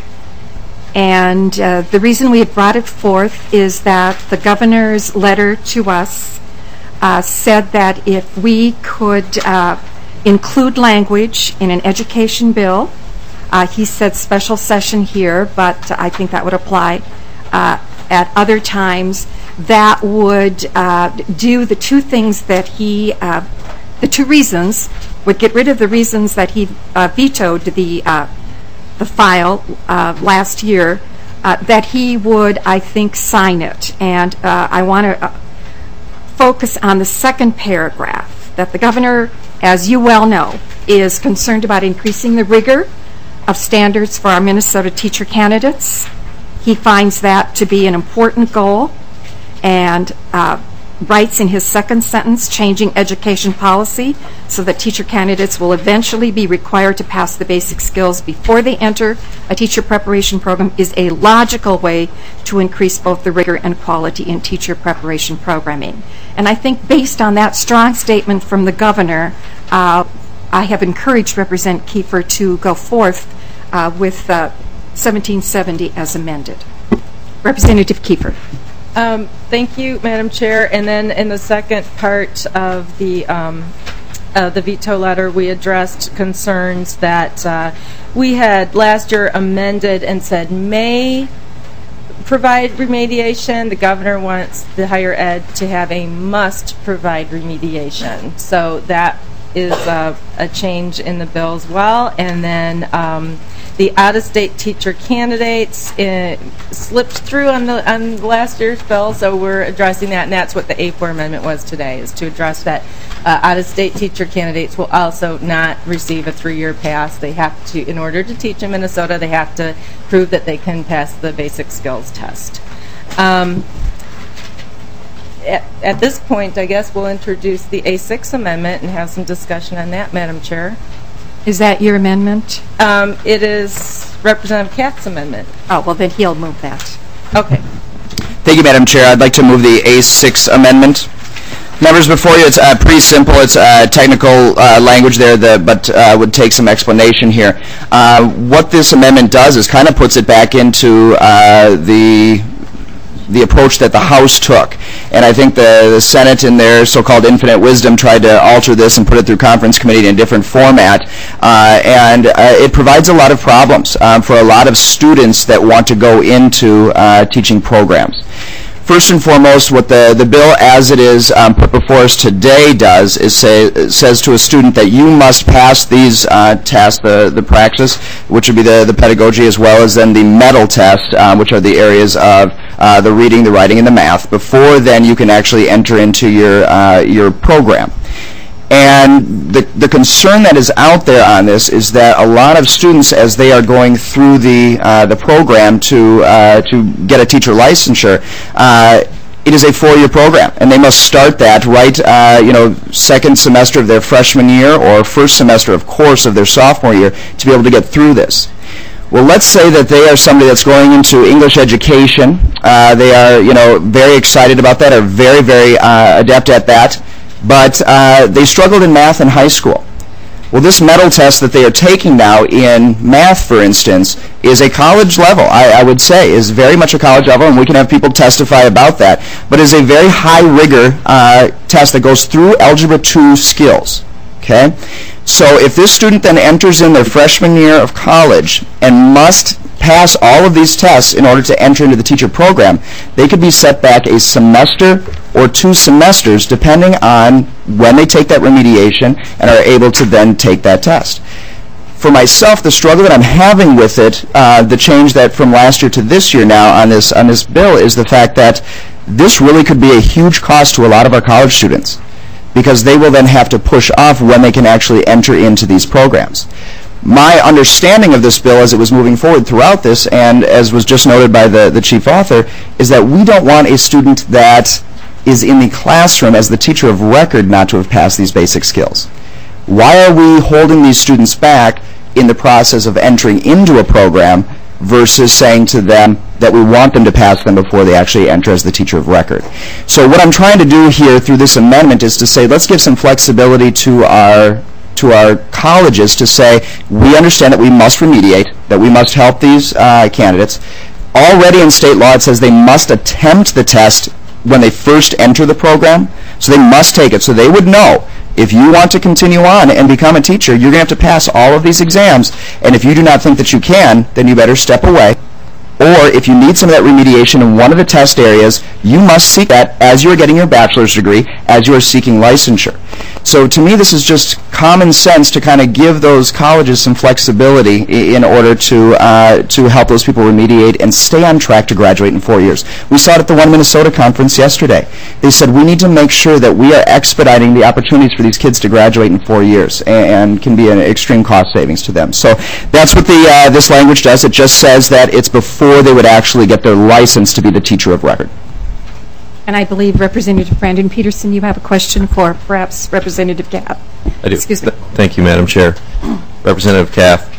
Speaker 1: And the reason we have brought it forth is that the governor's letter to us said that if we could include language in an education bill, he said special session here, but I think that would apply at other times, that would do the two things that the two reasons, would get rid of the reasons that he vetoed the file last year, that he would, I think, sign it. And I want to focus on the second paragraph, that the governor, as you well know, is concerned about increasing the rigor of standards for our Minnesota teacher candidates. He finds that to be an important goal, and writes in his second sentence, changing education policy so that teacher candidates will eventually be required to pass the basic skills before they enter a teacher preparation program is a logical way to increase both the rigor and quality in teacher preparation programming. And I think based on that strong statement from the governor, I have encouraged Representative Kiefer to go forth with 1770 as amended. Representative Kiefer.
Speaker 11: Thank you, Madam Chair. And then in the second part of the veto letter, we addressed concerns that we had last year amended and said may provide remediation. The governor wants the higher ed to have a must provide remediation. So that is a change in the bill as well. And then the out-of-state teacher candidates slipped through on last year's bill, so we're addressing that, and that's what the A4 amendment was today, is to address that out-of-state teacher candidates will also not receive a 3-year pass. They have to, in order to teach in Minnesota, they have to prove that they can pass the basic skills test. At this point, I guess we'll introduce the A6 amendment and have some discussion on that, Madam Chair.
Speaker 1: Is that your amendment?
Speaker 11: It is Representative Katz's amendment.
Speaker 1: Oh, well, then he'll move that.
Speaker 11: Okay.
Speaker 12: Thank you, Madam Chair. I'd like to move the A6 amendment. Members, before you, it's pretty simple. It's technical language there, but would take some explanation here. What this amendment does is kind of puts it back into the approach that the House took. And I think the Senate, in their so-called infinite wisdom, tried to alter this and put it through conference committee in a different format. And it provides a lot of problems for a lot of students that want to go into teaching programs. First and foremost, what the bill as it is put before us today does is says to a student that you must pass these tests, the practice, which would be the pedagogy, as well as then the METAL test, which are the areas of the reading, the writing, and the math, before then you can actually enter into your program. And the concern that is out there on this is that a lot of students, as they are going through the program to get a teacher licensure, it is a 4-year program, and they must start that right, second semester of their freshman year or first semester, of course, of their sophomore year to be able to get through this. Well, let's say that they are somebody that's going into English education. They are, very excited about that, are very, very adept at that. But they struggled in math in high school. Well, this METAL test that they are taking now in math, for instance, is a college level, I would say, is very much a college level, and we can have people testify about that, but is a very high rigor test that goes through Algebra 2 skills. Okay? So if this student then enters in their freshman year of college and must pass all of these tests in order to enter into the teacher program, they could be set back a semester or 2 semesters depending on when they take that remediation and are able to then take that test. For myself, the struggle that I'm having with it, the change that from last year to this year now on this bill, is the fact that this really could be a huge cost to a lot of our college students, because they will then have to push off when they can actually enter into these programs. My understanding of this bill as it was moving forward throughout this, and as was just noted by the chief author, is that we don't want a student that is in the classroom as the teacher of record not to have passed these basic skills. Why are we holding these students back in the process of entering into a program versus saying to them that we want them to pass them before they actually enter as the teacher of record? So what I'm trying to do here through this amendment is to say, let's give some flexibility to our colleges to say, we understand that we must remediate, that we must help these candidates. Already in state law it says they must attempt the test when they first enter the program, so they must take it. So they would know, if you want to continue on and become a teacher, you're going to have to pass all of these exams, and if you do not think that you can, then you better step away. Or if you need some of that remediation in one of the test areas, you must seek that as you are getting your bachelor's degree, as you are seeking licensure. So to me, this is just common sense to kind of give those colleges some flexibility in order to help those people remediate and stay on track to graduate in 4 years. We saw it at the One Minnesota conference yesterday. They said we need to make sure that we are expediting the opportunities for these kids to graduate in 4 years, and can be an extreme cost savings to them. So that's what this language does. It just says that it's before they would actually get their license to be the teacher of record.
Speaker 1: And I believe Representative Brandon Peterson, you have a question for perhaps Representative Cath.
Speaker 10: I do.
Speaker 1: Excuse me.
Speaker 10: Thank you, Madam Chair. Representative Cath,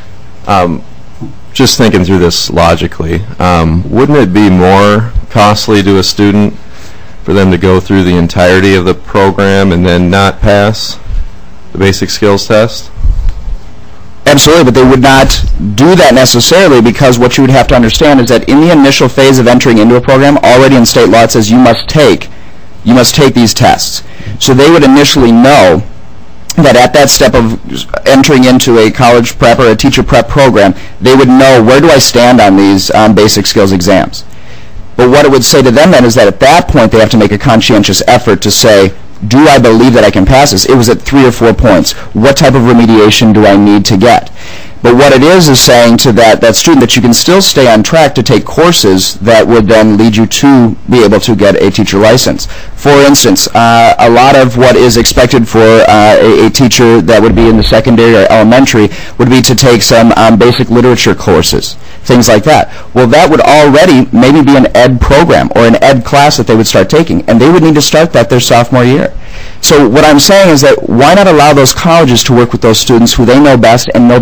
Speaker 10: just thinking through this logically, wouldn't it be more costly to a student for them to go through the entirety of the program and then not pass the basic skills test?
Speaker 12: Absolutely, but they would not do that necessarily, because what you would have to understand is that in the initial phase of entering into a program, already in state law it says you must take these tests. So they would initially know that at that step of entering into a college prep or a teacher prep program, they would know, where do I stand on these basic skills exams? But what it would say to them then is that at that point they have to make a conscientious effort to say, do I believe that I can pass this? It was at 3 or 4 points. What type of remediation do I need to get? But what it is saying to that student that you can still stay on track to take courses that would then lead you to be able to get a teacher license. For instance, a lot of what is expected for a teacher that would be in the secondary or elementary would be to take some basic literature courses, things like that. Well, that would already maybe be an ed program or an ed class that they would start taking, and they would need to start that their sophomore year. So what I'm saying is that why not allow those colleges to work with those students who they know best and know their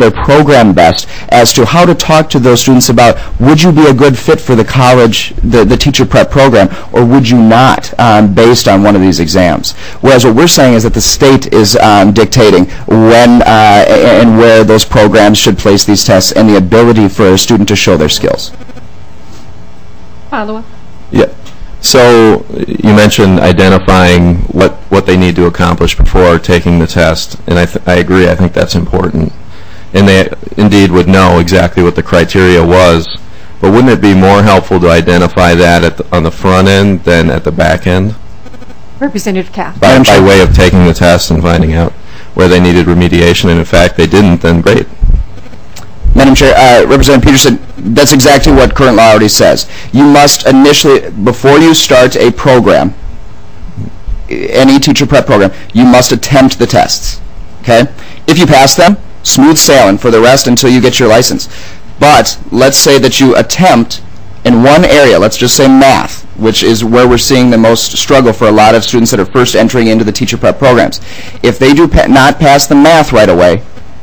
Speaker 12: their program best as to how to talk to those students about, would you be a good fit for the college, the teacher prep program, or would you not, based on one of these exams. Whereas what we're saying is that the state is dictating when and where those programs should place these tests and the ability for a student to show their skills.
Speaker 1: Follow-up?
Speaker 10: Yeah. So you mentioned identifying what they need to accomplish before taking the test, and I agree. I think that's important. And they indeed would know exactly what the criteria was, but wouldn't it be more helpful to identify that on the front end than at the back end?
Speaker 1: Representative Kath.
Speaker 10: By way of taking the test and finding out where they needed remediation, and in fact they didn't, then great.
Speaker 12: Madam Chair, Representative Peterson, that's exactly what current law already says. You must initially, before you start a program, any teacher prep program, you must attempt the tests. Okay? If you pass them, smooth sailing for the rest until you get your license. But let's say that you attempt in one area, let's just say math, which is where we're seeing the most struggle for a lot of students that are first entering into the teacher prep programs. If they do not pass the math right away,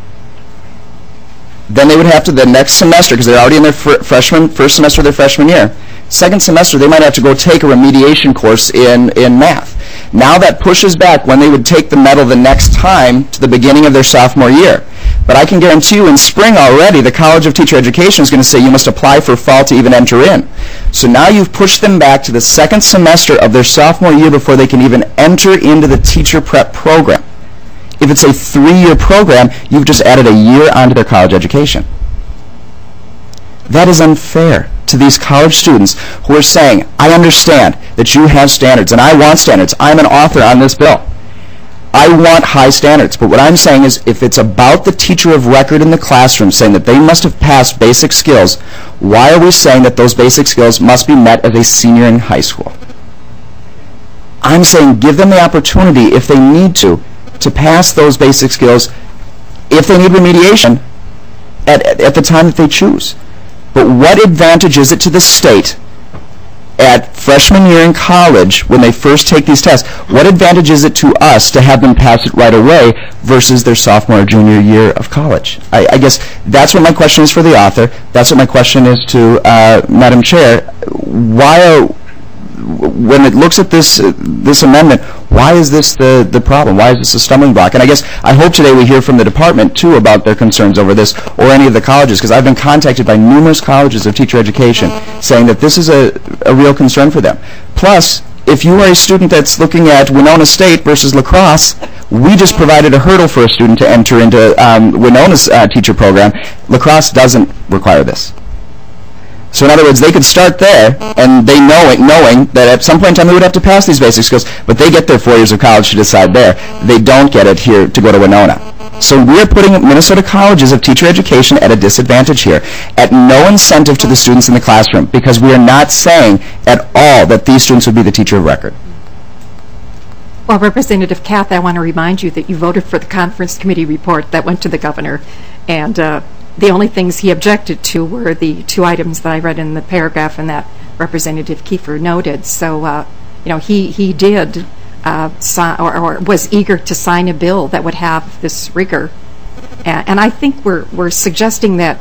Speaker 12: then they would have to, the next semester, because they're already in their first semester of their freshman year, second semester they might have to go take a remediation course in math. Now that pushes back when they would take the medal the next time to the beginning of their sophomore year. But I can guarantee you in spring already, the College of Teacher Education is going to say you must apply for fall to even enter in. So now you've pushed them back to the second semester of their sophomore year before they can even enter into the teacher prep program. If it's a 3-year program, you've just added a year onto their college education. That is unfair to these college students who are saying, I understand that you have standards, and I want standards. I'm an author on this bill. I want high standards. But what I'm saying is, if it's about the teacher of record in the classroom saying that they must have passed basic skills, why are we saying that those basic skills must be met as a senior in high school? I'm saying give them the opportunity, if they need to pass those basic skills if they need remediation at the time that they choose. But what advantage is it to the state at freshman year in college when they first take these tests? What advantage is it to us to have them pass it right away versus their sophomore or junior year of college? I guess that's what my question is for the author. That's what my question is to Madam Chair. When it looks at this amendment, why is this the problem? Why is this a stumbling block? And I guess I hope today we hear from the department, too, about their concerns over this, or any of the colleges, because I've been contacted by numerous colleges of teacher education saying that this is a real concern for them. Plus, if you are a student that's looking at Winona State versus La Crosse, we just provided a hurdle for a student to enter into Winona's teacher program. La Crosse doesn't require this. So in other words, they could start there, and they knowing that at some point in time they would have to pass these basic skills, but they get their 4 years of college to decide there. They don't get it here to go to Winona. So we are putting Minnesota colleges of teacher education at a disadvantage here, at no incentive to the students in the classroom, because we are not saying at all that these students would be the teacher of record.
Speaker 1: Well, Representative Kath, I want to remind you that you voted for the conference committee report that went to the governor, and the only things he objected to were the 2 items that I read in the paragraph and that Representative Kiefer noted. So, he did or was eager to sign a bill that would have this rigor. And I think we're suggesting that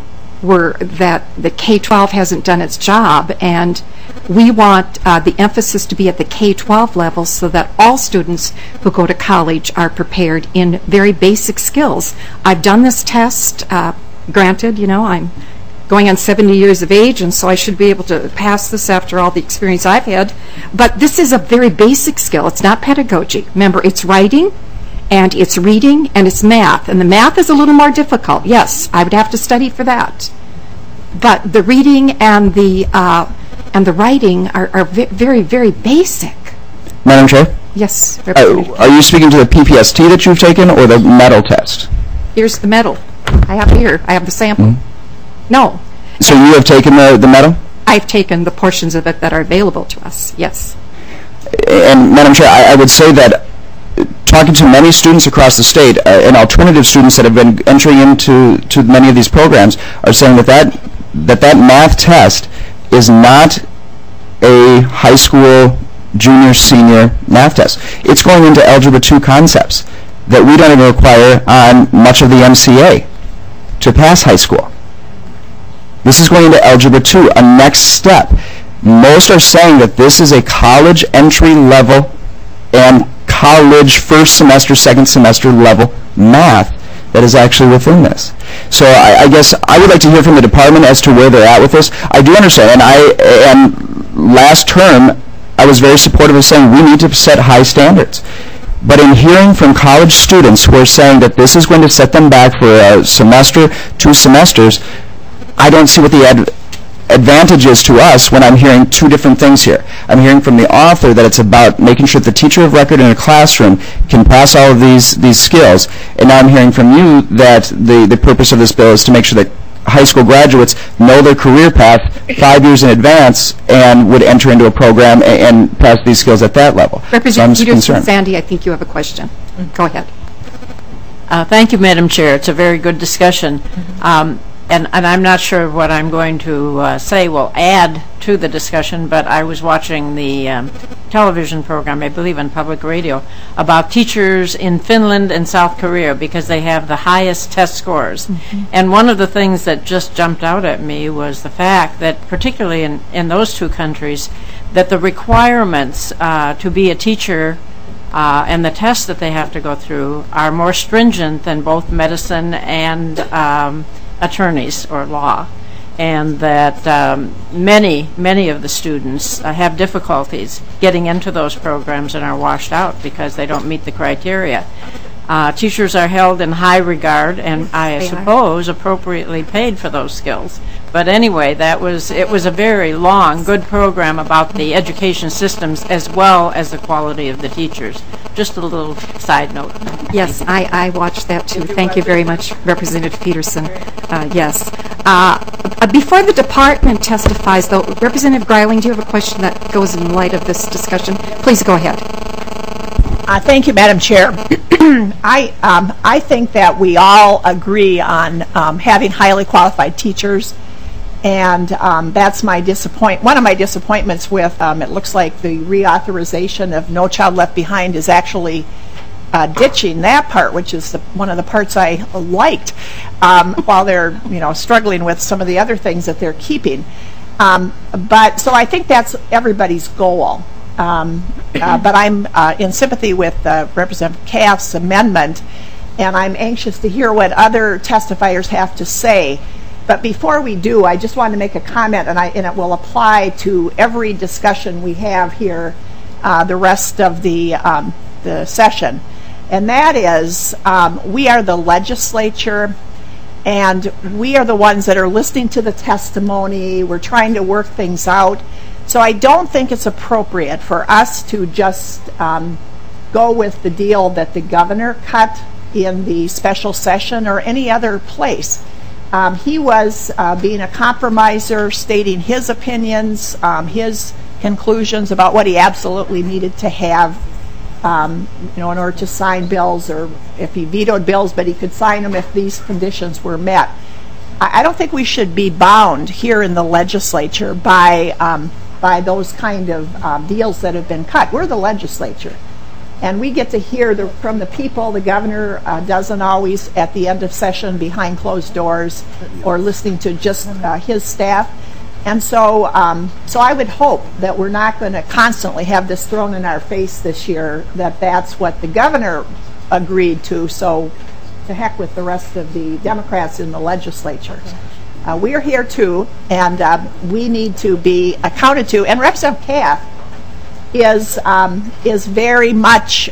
Speaker 1: the K-12 hasn't done its job, and we want the emphasis to be at the K-12 level so that all students who go to college are prepared in very basic skills. I've done this test. Granted, I'm going on 70 years of age, and so I should be able to pass this after all the experience I've had. But this is a very basic skill. It's not pedagogy. Remember, it's writing, and it's reading, and it's math. And the math is a little more difficult. Yes, I would have to study for that. But the reading and the writing are very, very basic.
Speaker 12: Madam Chair?
Speaker 1: Yes.
Speaker 12: Are you speaking to the PPST that you've taken or the medal test?
Speaker 1: Here's the medal. I have it here. I have the sample. Mm-hmm. No.
Speaker 12: So you have taken the medal?
Speaker 1: I've taken the portions of it that are available to us, yes.
Speaker 12: And Madam Chair, I would say that talking to many students across the state and alternative students that have been entering into many of these programs are saying that math test is not a high school junior, senior math test. It's going into Algebra 2 concepts that we don't even require on much of the MCA. to pass high school. This is going into Algebra 2, a next step. Most are saying that this is a college entry level and college first semester, second semester level math that is actually within this. So I guess I would like to hear from the department as to where they're at with this. I do understand, and last term I was very supportive of saying we need to set high standards. But in hearing from college students who are saying that this is going to set them back for a semester, 2 semesters, I don't see what the advantage is to us when I'm hearing two different things here. I'm hearing from the author that it's about making sure the teacher of record in a classroom can pass all of these skills, and now I'm hearing from you that the purpose of this bill is to make sure that high school graduates know their career path 5 years in advance and would enter into a program and pass these skills at that level.
Speaker 1: Representative Peterson, Sandy, I think you have a question. Go ahead.
Speaker 13: Thank you, Madam Chair. It's a very good discussion. And I'm not sure what I'm going to say will add to the discussion, but I was watching the television program, I believe on public radio, about teachers in Finland and South Korea because they have the highest test scores. And one of the things that just jumped out at me was the fact that, particularly in those two countries, that the requirements to be a teacher and the tests that they have to go through are more stringent than both medicine and attorneys or law, and that many of the students have difficulties getting into those programs and are washed out because they don't meet the criteria. Teachers are held in high regard and I suppose appropriately paid for those skills. But anyway, it was a very long, good program about the education systems as well as the quality of the teachers. Just a little side note.
Speaker 1: Yes, I watched that too. Thank you very much, Representative Peterson. Yes. Before the department testifies, though, Representative Greiling, do you have a question that goes in light of this discussion? Please go ahead.
Speaker 14: Thank you, Madam Chair. I think that we all agree on having highly qualified teachers, and that's my one of my disappointments with it looks like the reauthorization of No Child Left Behind is actually ditching that part, which is one of the parts I liked, while they're struggling with some of the other things that they're keeping. But so I think that's everybody's goal. But I'm in sympathy with Representative Caff's amendment, and I'm anxious to hear what other testifiers have to say. But before we do, I just wanted to make a comment, and it will apply to every discussion we have here the rest of the session. And that is, we are the legislature, and we are the ones that are listening to the testimony. We're trying to work things out. So I don't think it's appropriate for us to just go with the deal that the governor cut in the special session or any other place. He was being a compromiser, stating his opinions, his conclusions about what he absolutely needed to have in order to sign bills, or if he vetoed bills, but he could sign them if these conditions were met. I don't think we should be bound here in the legislature by those kind of deals that have been cut. We're the legislature, and we get to hear from the people. The governor doesn't always at the end of session behind closed doors or listening to just his staff. And so I would hope that we're not going to constantly have this thrown in our face this year, that that's what the governor agreed to, so to heck with the rest of the Democrats in the legislature. We are here too, and we need to be accounted to. And Representative Caff is very much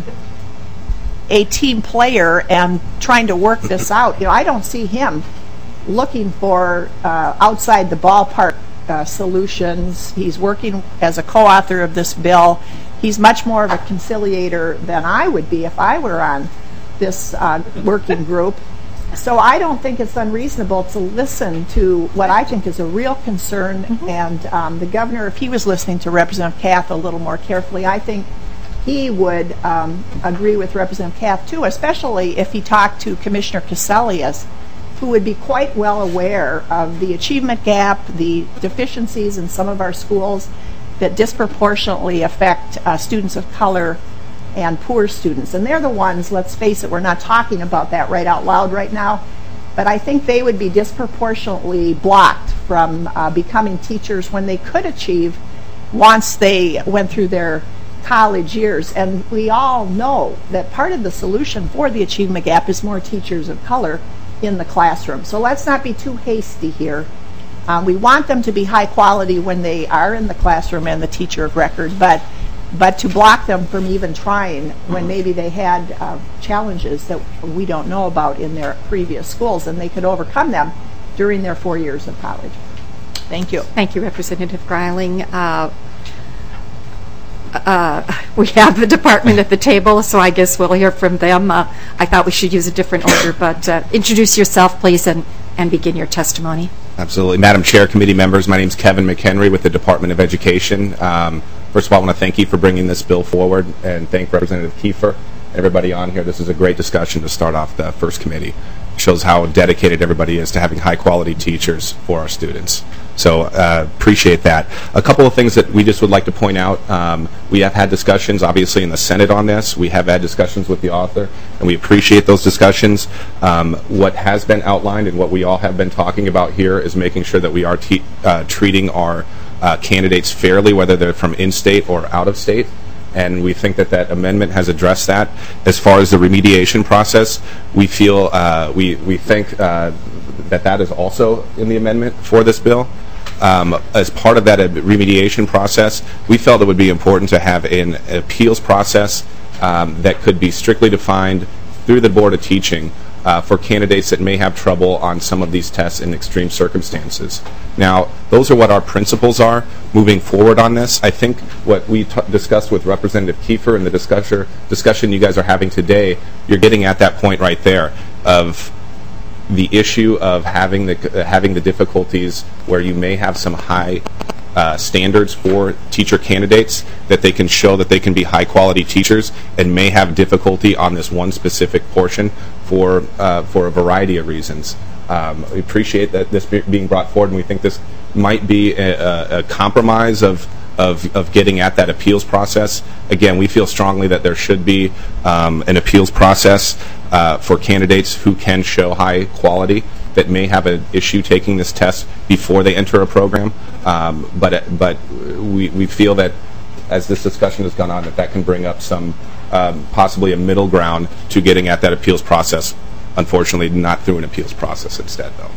Speaker 14: a team player and trying to work this out. I don't see him looking for outside the ballpark solutions. He's working as a co-author of this bill. He's much more of a conciliator than I would be if I were on this working group. So I don't think it's unreasonable to listen to what I think is a real concern. And the governor, if he was listening to Representative Caff a little more carefully, I think he would agree with Representative Caff too, especially if he talked to Commissioner Cassellius, who would be quite well aware of the achievement gap, the deficiencies in some of our schools that disproportionately affect students of color and poor students. And they're the ones, let's face it, we're not talking about that right out loud right now, but I think they would be disproportionately blocked from becoming teachers when they could achieve once they went through their college years. And we all know that part of the solution for the achievement gap is more teachers of color in the classroom. So let's not be too hasty here. We want them to be high quality when they are in the classroom and the teacher of record, but to block them from even trying when maybe they had challenges that we don't know about in their previous schools, and they could overcome them during their 4 years of college. Thank you.
Speaker 1: Thank you, Representative Greiling. We have the department at the table, so I guess we'll hear from them. I thought we should use a different order, but introduce yourself, please, and begin your testimony.
Speaker 15: Absolutely. Madam Chair, committee members, my name is Kevin McHenry with the Department of Education. First of all, I want to thank you for bringing this bill forward and thank Representative Kiefer and everybody on here. This is a great discussion to start off the first committee. It shows how dedicated everybody is to having high-quality teachers for our students. So appreciate that. A couple of things that we just would like to point out. We have had discussions, obviously, in the Senate on this. We have had discussions with the author, and we appreciate those discussions. What has been outlined and what we all have been talking about here is making sure that we are treating our candidates fairly, whether they're from in-state or out-of-state. And we think that that amendment has addressed that. As far as the remediation process, we feel we think that is also in the amendment for this bill. As part of that remediation process, we felt it would be important to have an appeals process that could be strictly defined through the Board of Teaching for candidates that may have trouble on some of these tests in extreme circumstances. Now, those are what our principles are moving forward on this. I think what we discussed with Representative Kiefer and the discussion you guys are having today, you're getting at that point right there of the issue of having the difficulties where you may have some high standards for teacher candidates, that they can show that they can be high quality teachers and may have difficulty on this one specific portion for a variety of reasons. We appreciate that this being brought forward, and we think this might be a compromise of getting at that appeals process. Again, we feel strongly that there should be an appeals process for candidates who can show high quality that may have an issue taking this test before they enter a program. But we feel that as this discussion has gone on, that can bring up some possibly a middle ground to getting at that appeals process. Unfortunately, not through an appeals process instead, though.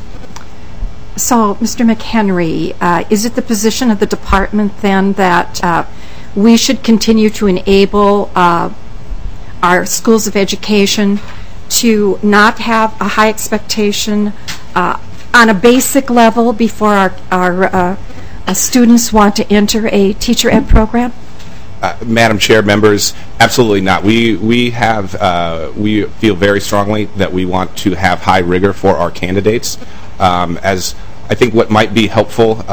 Speaker 1: So, Mr. McHenry, is it the position of the department then that we should continue to enable our schools of education to not have a high expectation on a basic level before our students want to enter a teacher ed program?
Speaker 15: Madam Chair, members, absolutely not. We feel very strongly that we want to have high rigor for our candidates. As I think what might be helpful,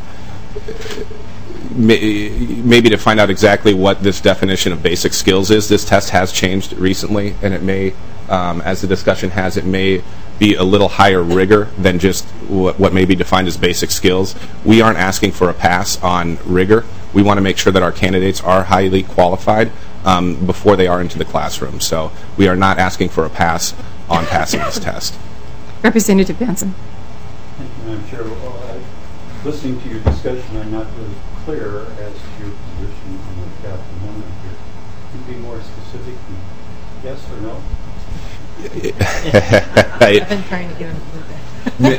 Speaker 15: maybe to find out exactly what this definition of basic skills is. This test has changed recently, and it may, as the discussion has, it may be a little higher rigor than just what may be defined as basic skills. We aren't asking for a pass on rigor. We want to make sure that our candidates are highly qualified before they are into the classroom. So we are not asking for a pass on passing this test.
Speaker 1: Representative Benson.
Speaker 9: Thank you, Madam Chair. Listening to your discussion, I'm not really clear as to your position on the CAF amendment here. Can you be more specific? Yes or no?
Speaker 11: I've been trying to get him to do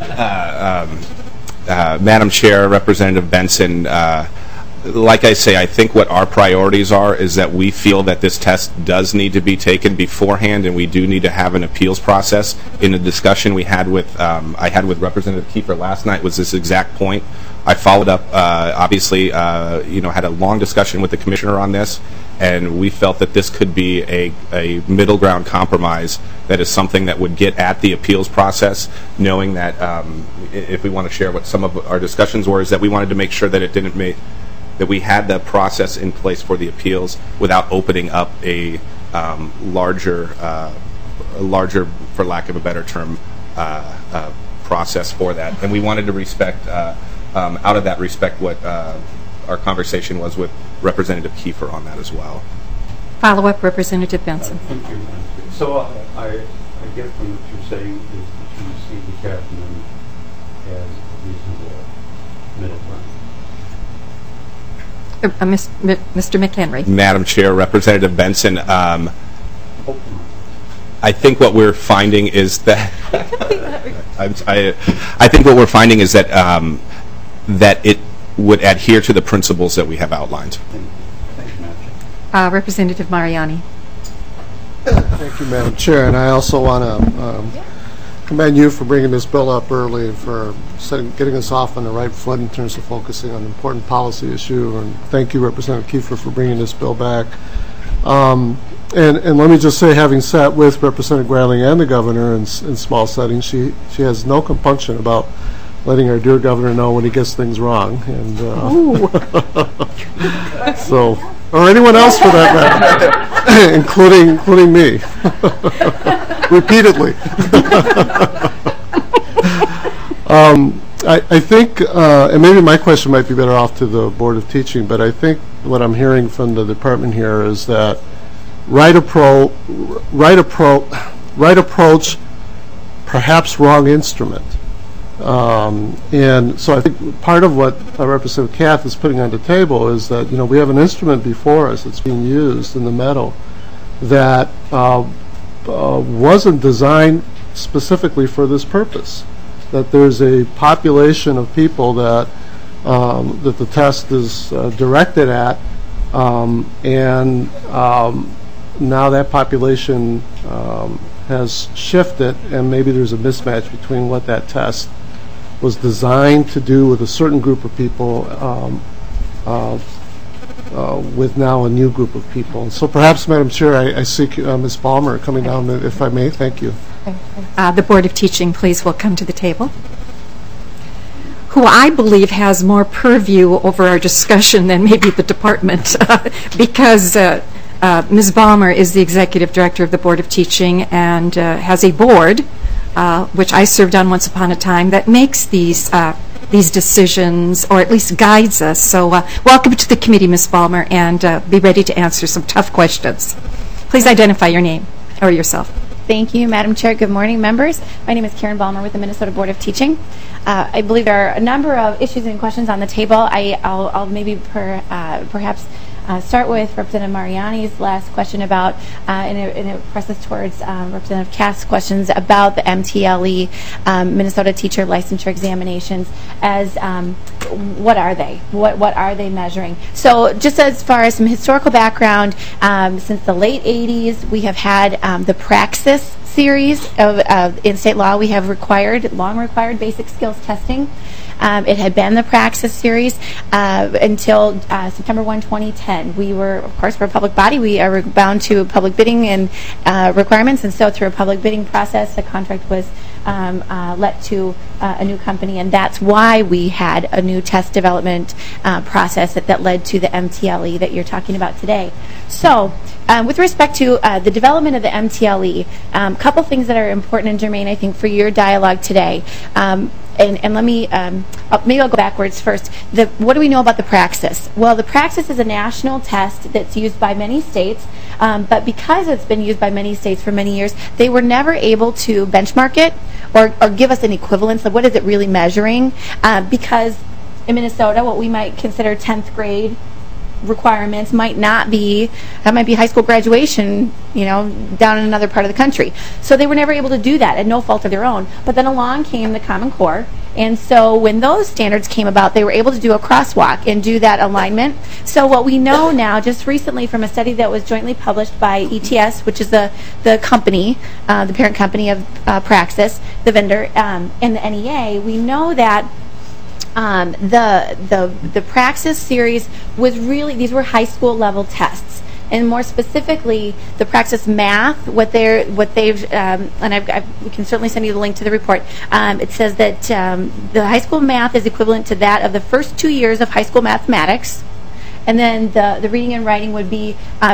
Speaker 11: that.
Speaker 15: Madam Chair, Representative Benson, like I say, I think what our priorities are is that we feel that this test does need to be taken beforehand, and we do need to have an appeals process. In the discussion we had with I had with Representative Kiefer last night was this exact point. I followed up, obviously, had a long discussion with the commissioner on this, and we felt that this could be a middle ground compromise that is something that would get at the appeals process, knowing that if we want to share what some of our discussions were, is that we wanted to make sure that it didn't make that we had the process in place for the appeals without opening up a larger, for lack of a better term, process for that. And we wanted to respect, out of that respect, what our conversation was with Representative Kiefer on that as well.
Speaker 1: Follow-up, Representative Benson.
Speaker 9: Thank you. So I get from what you're saying is that you see the Kaufman as a reasonable middle ground?
Speaker 1: Mr. McHenry.
Speaker 15: Madam Chair, Representative Benson, I think what we're finding is that I think what we're finding is that that it would adhere to the principles that we have outlined.
Speaker 9: Thank you, Madam Chair.
Speaker 1: Representative Mariani.
Speaker 16: Thank you, Madam Chair, and I also want to commend you for bringing this bill up early and for getting us off on the right foot in terms of focusing on an important policy issue. And thank you, Representative Kiefer, for bringing this bill back. And let me just say, having sat with Representative Gradling and the governor in small settings, she has no compunction about letting our dear governor know when he gets things wrong. And so, or anyone else for that matter, including me, repeatedly. I think, and maybe my question might be better off to the Board of Teaching, but I think what I'm hearing from the department here is that right approach, perhaps wrong instrument. And so I think part of what Representative Kath is putting on the table is that, we have an instrument before us that's being used in the Meadow that wasn't designed specifically for this purpose. That there's a population of people that the test is directed at, and now that population has shifted, and maybe there's a mismatch between what that test was designed to do with a certain group of people with now a new group of people. And so perhaps, Madam Chair, I seek Ms. Balmer coming down, if I may. Thank you.
Speaker 1: The Board of Teaching, please, will come to the table. Who I believe has more purview over our discussion than maybe the department, because Ms. Balmer is the Executive Director of the Board of Teaching and has a board, which I served on once upon a time, that makes these decisions, or at least guides us. So welcome to the committee, Ms. Balmer, and be ready to answer some tough questions. Please identify your name or yourself.
Speaker 17: Thank you, Madam Chair. Good morning, members. My name is Karen Balmer with the Minnesota Board of Teaching. I believe there are a number of issues and questions on the table. I'll maybe perhaps start with Representative Mariani's last question about, and it presses towards Representative Kath's questions about the MTLE, Minnesota Teacher Licensure Examinations, as what are they? What are they measuring? So just as far as some historical background, since the late 80s, we have had the Praxis series in state law. We have long required basic skills testing. It had been the Praxis series until September 1, 2010. We were, of course, for a public body, we are bound to public bidding and requirements, and so through a public bidding process, the contract was let to a new company, and that's why we had a new test development process that led to the MTLE that you're talking about today. So with respect to the development of the MTLE, a couple things that are important and germane, I think, for your dialogue today. And let me, maybe I'll go backwards first. What do we know about the Praxis? Well, the Praxis is a national test that's used by many states, but because it's been used by many states for many years, they were never able to benchmark it or give us an equivalence of what is it really measuring, because in Minnesota, what we might consider 10th grade requirements might be high school graduation, down in another part of the country. So they were never able to do that at no fault of their own. But then along came the Common Core, and so when those standards came about, they were able to do a crosswalk and do that alignment. So what we know now, just recently from a study that was jointly published by ETS, which is the company, the parent company of Praxis, the vendor, and the NEA, we know that the Praxis series was really, these were high school level tests, and more specifically the Praxis Math. We can certainly send you the link to the report. It says that the high school math is equivalent to that of the first 2 years of high school mathematics, and then the reading and writing would be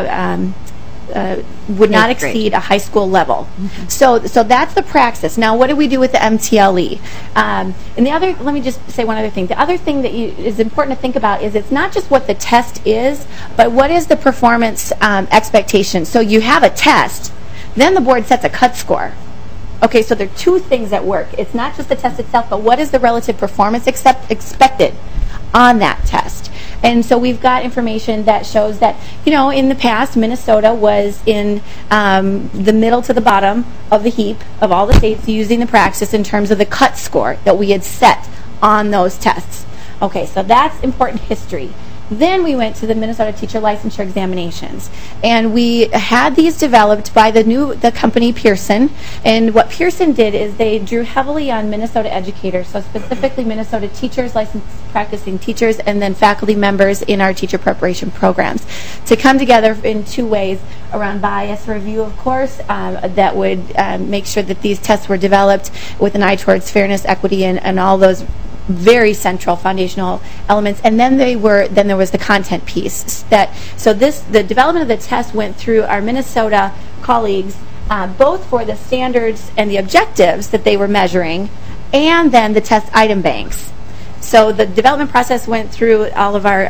Speaker 17: would not exceed a high school level. Mm-hmm. So that's the Praxis. Now, what do we do with the MTLE? And the other, let me just say one other thing. The other thing that is important to think about is it's not just what the test is, but what is the performance expectation. So you have a test, then the board sets a cut score. Okay, so there are two things at work. It's not just the test itself, but what is the relative performance expected on that test? And so we've got information that shows that, in the past, Minnesota was in the middle to the bottom of the heap of all the states using the praxis in terms of the cut score that we had set on those tests. Okay, so that's important history. Then we went to the Minnesota Teacher Licensure Examinations, and we had these developed by the company Pearson. And what Pearson did is they drew heavily on Minnesota educators, so specifically Minnesota teachers, licensed practicing teachers, and then faculty members in our teacher preparation programs, to come together in two ways around bias review, of course, that would make sure that these tests were developed with an eye towards fairness, equity, and all those very central foundational elements. And then there was the content piece. The development of the test went through our Minnesota colleagues, both for the standards and the objectives that they were measuring, and then the test item banks. So the development process went through all of our,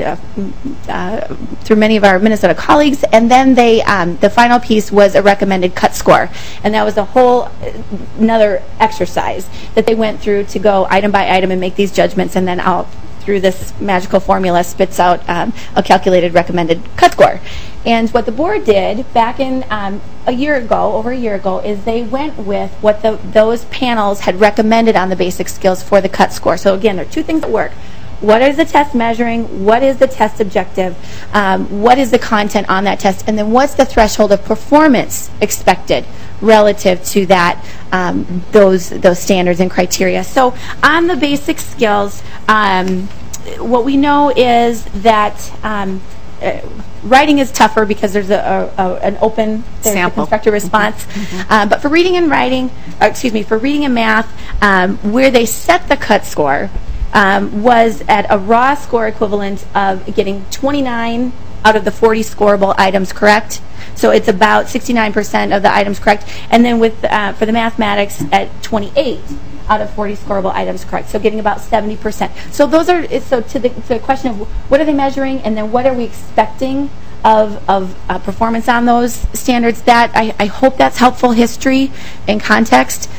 Speaker 17: through many of our Minnesota colleagues, and then the final piece was a recommended cut score, and that was a whole another exercise that they went through to go item by item and make these judgments, and then out through this magical formula spits out a calculated recommended cut score. And what the board did back in over a year ago, is they went with what those panels had recommended on the basic skills for the cut score. So again, there are two things at work. What is the test measuring? What is the test objective? What is the content on that test? And then what's the threshold of performance expected relative to that, those standards and criteria? So on the basic skills, what we know is that writing is tougher because there's an open sample constructor response. But for reading and writing, for reading and math, where they set the cut score was at a raw score equivalent of getting 29 out of the 40 scoreable items correct. So it's about 69% of the items correct. And then for the mathematics at 28 out of 40 scoreable items correct. So getting about 70%. So those are, to the question of what are they measuring, and then what are we expecting of performance on those standards, that I hope that's helpful history and context.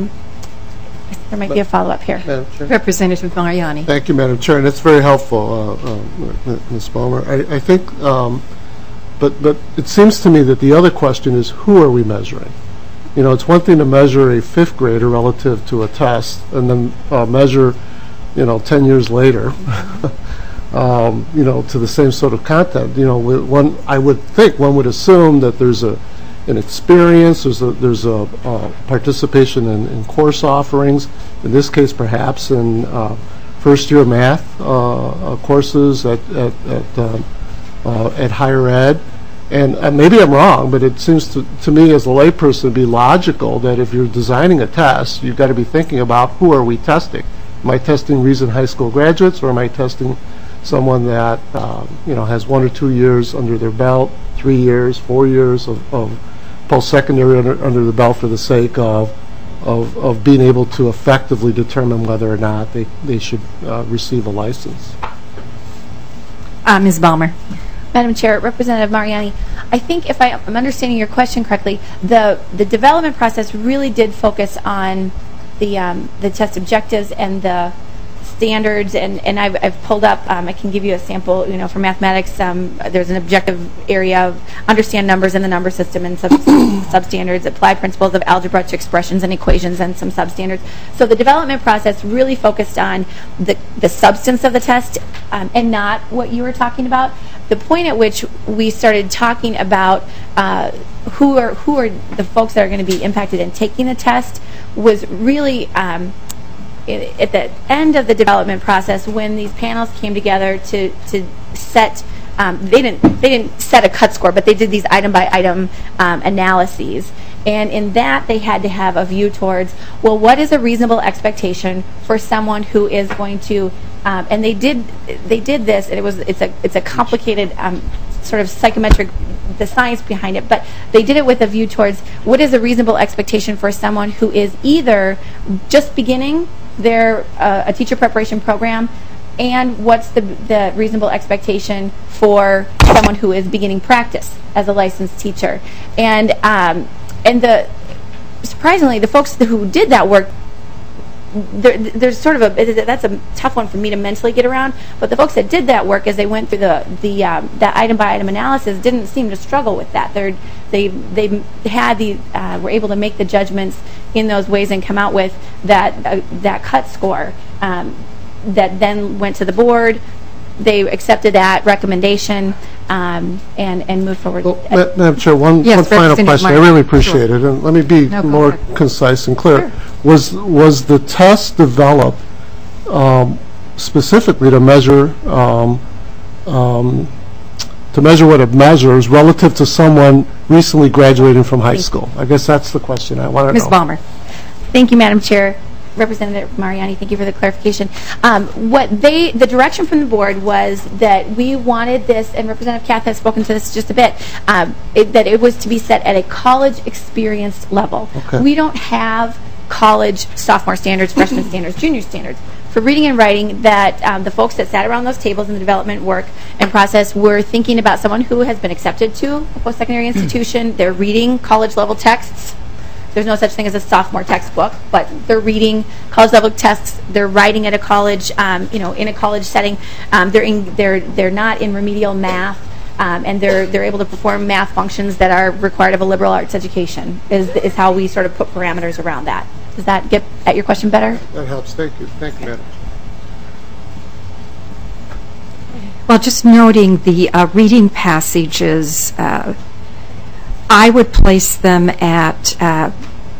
Speaker 17: There might be a follow-up here.
Speaker 1: Representative Mariani.
Speaker 16: Thank you, Madam Chair, and it's very helpful, Ms. Balmer. I think, but it seems to me that the other question is, who are we measuring? It's one thing to measure a fifth grader relative to a test, and then measure, 10 years later, to the same sort of content. I would think, one would assume that there's an experience, there's a participation in course offerings. In this case, perhaps in first-year math courses at higher ed. And maybe I'm wrong, but it seems to me as a layperson to be logical that if you're designing a test, you've got to be thinking about who are we testing. Am I testing recent high school graduates, or am I testing someone that has 1 or 2 years under their belt, 3 years, 4 years of post-secondary under the belt, for the sake of being able to effectively determine whether or not they should receive a license?
Speaker 1: Ms. Balmer.
Speaker 17: Madam Chair, Representative Mariani, I think if I'm understanding your question correctly, the development process really did focus on the test objectives and the standards, and I've pulled up, I can give you a sample, for mathematics, there's an objective area of understand numbers in the number system and substandards, apply principles of algebra to expressions and equations, and some substandards. So the development process really focused on the substance of the test and not what you were talking about. The point at which we started talking about who are the folks that are going to be impacted in taking the test was really at the end of the development process, when these panels came together to set. They didn't set a cut score, but they did these item by item analyses. And in that, they had to have a view towards, well, what is a reasonable expectation for someone who is going to, and they did this, and it's a complicated sort of psychometric, the science behind it, but they did it with a view towards what is a reasonable expectation for someone who is either just beginning their a teacher preparation program, and what's the reasonable expectation for someone who is beginning practice as a licensed teacher. And surprisingly, the folks who did that work, there's sort of that's a tough one for me to mentally get around. But the folks that did that work, as they went through that item by item analysis, didn't seem to struggle with that. They were able to make the judgments in those ways and come out with that cut score that then went to the board. They accepted that recommendation and moved forward.
Speaker 16: Well, Madam Chair, one final question. I really appreciate it, and let me be more concise and clear.
Speaker 1: Sure.
Speaker 16: Was the test developed specifically to measure what it measures relative to someone recently graduating from high school? I guess that's the question I want to know.
Speaker 1: Ms. Balmer.
Speaker 17: Thank you, Madam Chair. Representative Mariani, thank you for the clarification. The direction from the board was that we wanted this, and Representative Kath has spoken to this just a bit, that it was to be set at a college experience level.
Speaker 16: Okay.
Speaker 17: We don't have college sophomore standards, freshman standards, junior standards. For reading and writing, that the folks that sat around those tables in the development work and process were thinking about someone who has been accepted to a post-secondary institution. They're reading college-level texts. There's no such thing as a sophomore textbook, but they're reading college-level texts. They're writing at a college, in a college setting. They're not in remedial math, and they're able to perform math functions that are required of a liberal arts education. Is how we sort of put parameters around that. Does that get at your question better?
Speaker 16: That helps. Thank you. Thank you, Madam.
Speaker 1: Well, just noting the reading passages, I would place them at a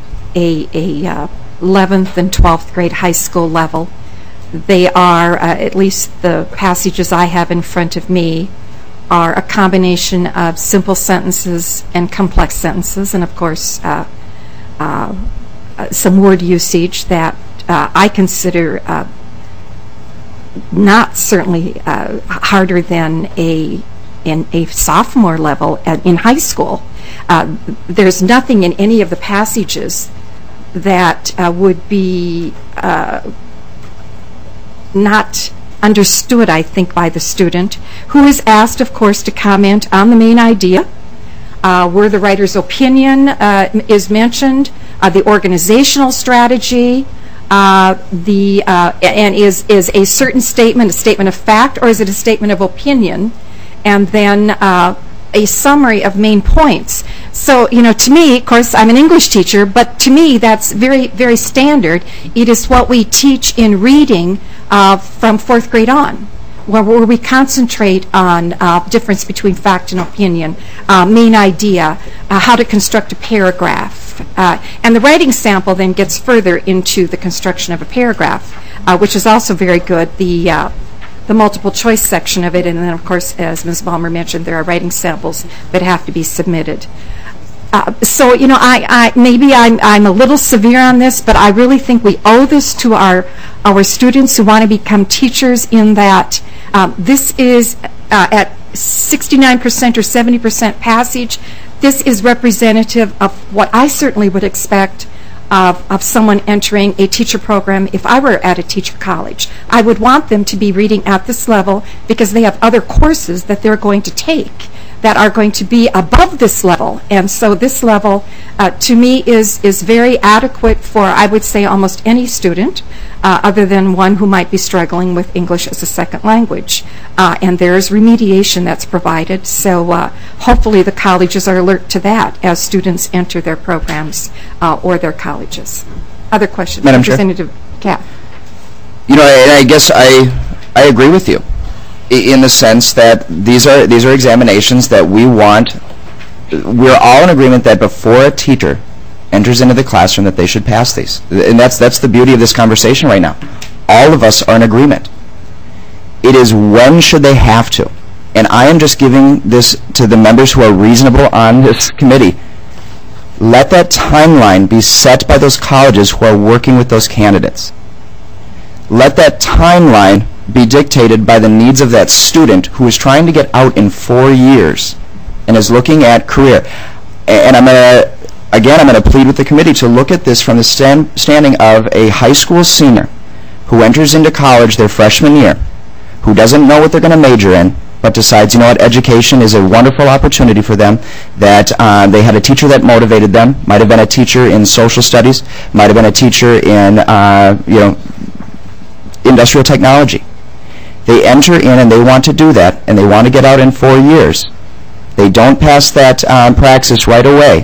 Speaker 1: 11th and 12th grade high school level. They are, at least the passages I have in front of me, are a combination of simple sentences and complex sentences, and of course some word usage that I consider not certainly harder than in a sophomore level in high school. There's nothing in any of the passages that would be not understood, I think, by the student, who is asked, of course, to comment on the main idea, where the writer's opinion is mentioned, the organizational strategy, and is a certain statement a statement of fact, or is it a statement of opinion, and then a summary of main points. So, to me, of course, I'm an English teacher, but to me that's very, very standard. It is what we teach in reading from 4th grade on, where we concentrate on difference between fact and opinion, main idea, how to construct a paragraph. And the writing sample then gets further into the construction of a paragraph, which is also very good. The multiple choice section of it, and then of course, as Ms. Balmer mentioned, there are writing samples that have to be submitted. So maybe I'm a little severe on this, but I really think we owe this to our students who want to become teachers, in that this is at 69% or 70% passage. This is representative of what I certainly would expect of someone entering a teacher program if I were at a teacher college. I would want them to be reading at this level because they have other courses that they're going to take that are going to be above this level. And so this level, to me, is very adequate for, I would say, almost any student, other than one who might be struggling with English as a second language. And there's remediation that's provided, so hopefully the colleges are alert to that as students enter their programs or their colleges. Other questions?
Speaker 12: Madam Chair.
Speaker 1: Representative Kath.
Speaker 12: And I guess I agree with you in the sense that these are examinations that we want. We're all in agreement that before a teacher enters into the classroom that they should pass these. And that's the beauty of this conversation right now. All of us are in agreement. It is when should they have to. And I am just giving this to the members who are reasonable on this committee. Let that timeline be set by those colleges who are working with those candidates. Let that timeline be dictated by the needs of that student who is trying to get out in 4 years and is looking at career. And I'm going to plead with the committee to look at this from the standing of a high school senior who enters into college their freshman year, who doesn't know what they're going to major in, but decides, you know what, education is a wonderful opportunity for them, that they had a teacher that motivated them, might have been a teacher in social studies, might have been a teacher in industrial technology. They enter in and they want to do that, and they want to get out in 4 years. They don't pass that praxis right away.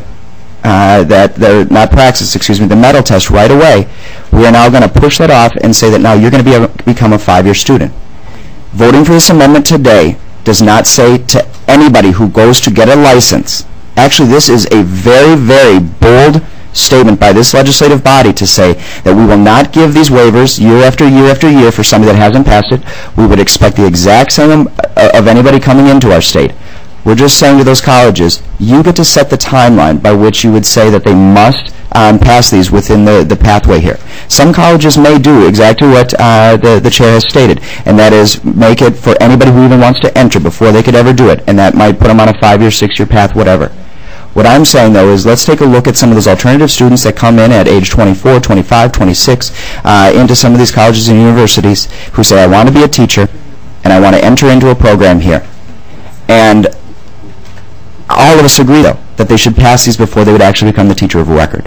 Speaker 12: The metal test right away. We are now going to push that off and say that now you're going to become a 5-year student. Voting for this amendment today does not say to anybody who goes to get a license. Actually, this is a very, very bold statement by this legislative body to say that we will not give these waivers year after year after year for somebody that hasn't passed it. We would expect the exact same of anybody coming into our state. We're just saying to those colleges, you get to set the timeline by which you would say that they must pass these within the pathway here. Some colleges may do exactly what the chair has stated, and that is make it for anybody who even wants to enter before they could ever do it, and that might put them on a 5-year, 6-year path, whatever. What I'm saying, though, is let's take a look at some of those alternative students that come in at age 24, 25, 26 into some of these colleges and universities who say, I want to be a teacher, and I want to enter into a program here. And all of us agree, though, that they should pass these before they would actually become the teacher of record.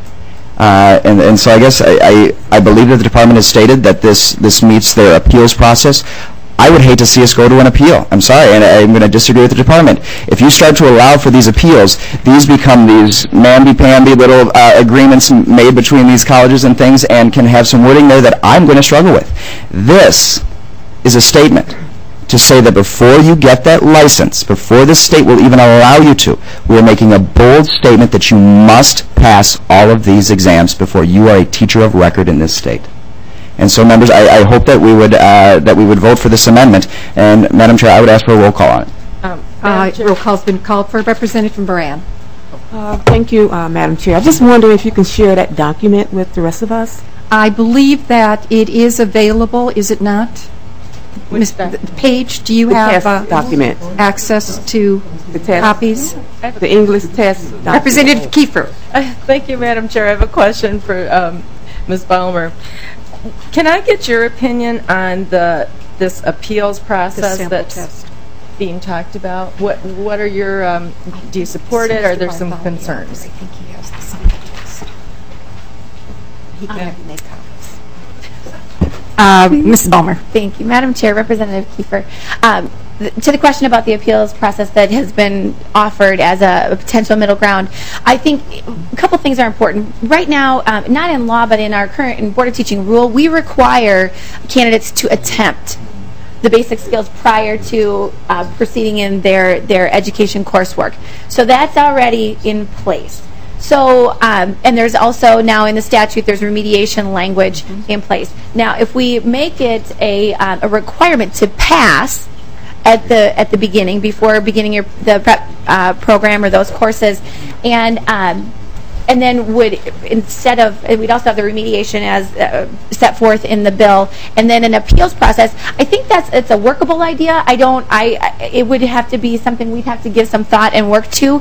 Speaker 12: And so I guess I believe that the department has stated that this meets their appeals process. I would hate to see us go to an appeal. I'm sorry, and I'm going to disagree with the department. If you start to allow for these appeals, these become these namby-pamby little agreements made between these colleges and things, and can have some wording there that I'm going to struggle with. This is a statement to say that before you get that license, before the state will even allow you to, we're making a bold statement that you must pass all of these exams before you are a teacher of record in this state. And so, members, I hope that we would vote for this amendment. And, Madam Chair, I would ask for a roll call on it.
Speaker 1: Roll call's been called for. Representative Moran.
Speaker 18: Thank you, Madam Chair. I just wonder if you can share that document with the rest of us.
Speaker 1: I believe that it is available, is it not? The page, do you have
Speaker 18: document
Speaker 1: access to
Speaker 18: the test
Speaker 1: copies?
Speaker 18: The English test document.
Speaker 1: Representative Kiefer.
Speaker 11: Thank you, Madam Chair. I have a question for Ms. Balmer. Can I get your opinion on this appeals process that's being talked about? What are your, do you support it? Are there some concerns?
Speaker 1: I think he has the sample test. He can make copies. Ms. Balmer.
Speaker 17: Thank you. Madam Chair, Representative Kiefer. To the question about the appeals process that has been offered as a potential middle ground, I think a couple things are important. Right now, not in law, but in our current Board of Teaching rule, we require candidates to attempt the basic skills prior to proceeding in their education coursework. So that's already in place. So, and there's also now in the statute, there's remediation language in place. Now, if we make it a requirement to pass at the beginning, before beginning the prep program or those courses, and then we'd also have the remediation as set forth in the bill, and then an appeals process. I think it's a workable idea. It would have to be something we'd have to give some thought and work to.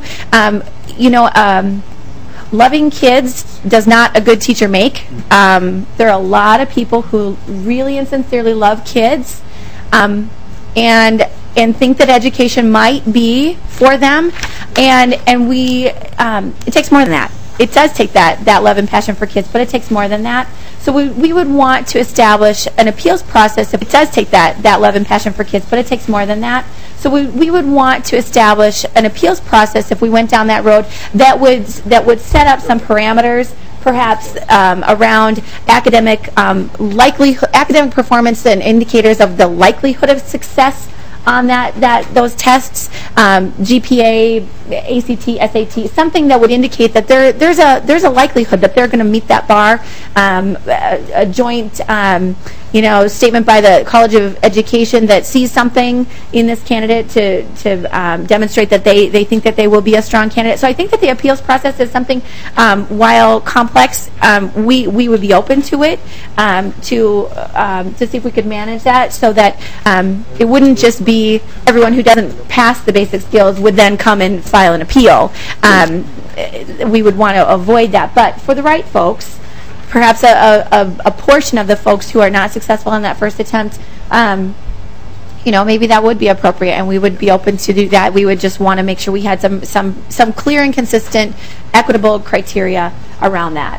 Speaker 17: Loving kids does not a good teacher make. There are a lot of people who really and sincerely love kids, and think that education might be for them, and it takes more than that. It does take that love and passion for kids, but it takes more than that. So we would want to establish an appeals process. It does take that love and passion for kids, but it takes more than that. So we would want to establish an appeals process if we went down that road that would set up some parameters, perhaps around academic academic performance and indicators of the likelihood of success on those tests, GPA, ACT, SAT, something that would indicate that there's a likelihood that they're going to meet that bar. A joint statement by the College of Education that sees something in this candidate to demonstrate that they think that they will be a strong candidate. So I think that the appeals process is something, while complex, we would be open to it to see if we could manage that so that it wouldn't just be everyone who doesn't pass the basic skills would then come and file an appeal. We would want to avoid that. But for the right folks, perhaps a portion of the folks who are not successful in that first attempt maybe that would be appropriate, and we would be open to do that. We would just want to make sure we had some clear and consistent, equitable criteria around that.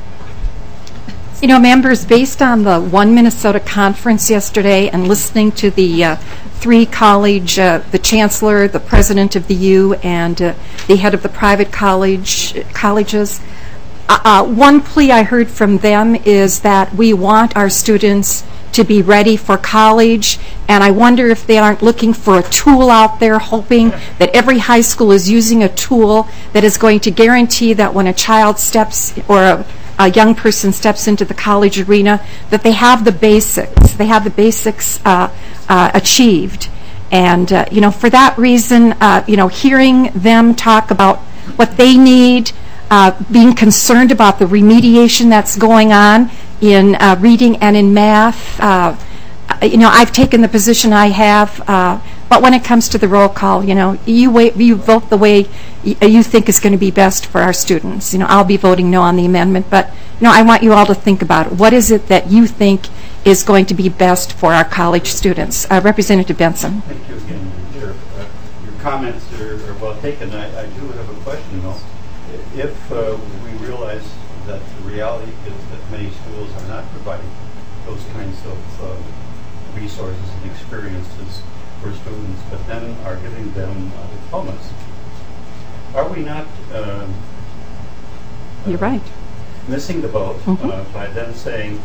Speaker 1: Members, based on the One Minnesota conference yesterday and listening to the three college, the chancellor, the president of the U, and the head of the private colleges, one plea I heard from them is that we want our students to be ready for college, and I wonder if they aren't looking for a tool out there, hoping that every high school is using a tool that is going to guarantee that when a child steps, or a young person steps into the college arena, that they have the basics. They have the basics achieved. And, for that reason, hearing them talk about what they need, being concerned about the remediation that's going on in reading and in math. I've taken the position I have, but when it comes to the roll call, you vote the way you think is going to be best for our students. I'll be voting no on the amendment, but I want you all to think about it. What is it that you think is going to be best for our college students? Representative Benson.
Speaker 9: Thank you again, Chair. Your comments are well taken. I do have a question, though. If we realize that the reality is that many schools are not providing those kinds of resources and experiences for students, but then are giving them diplomas, are we not
Speaker 1: You're right.
Speaker 9: missing the boat by then saying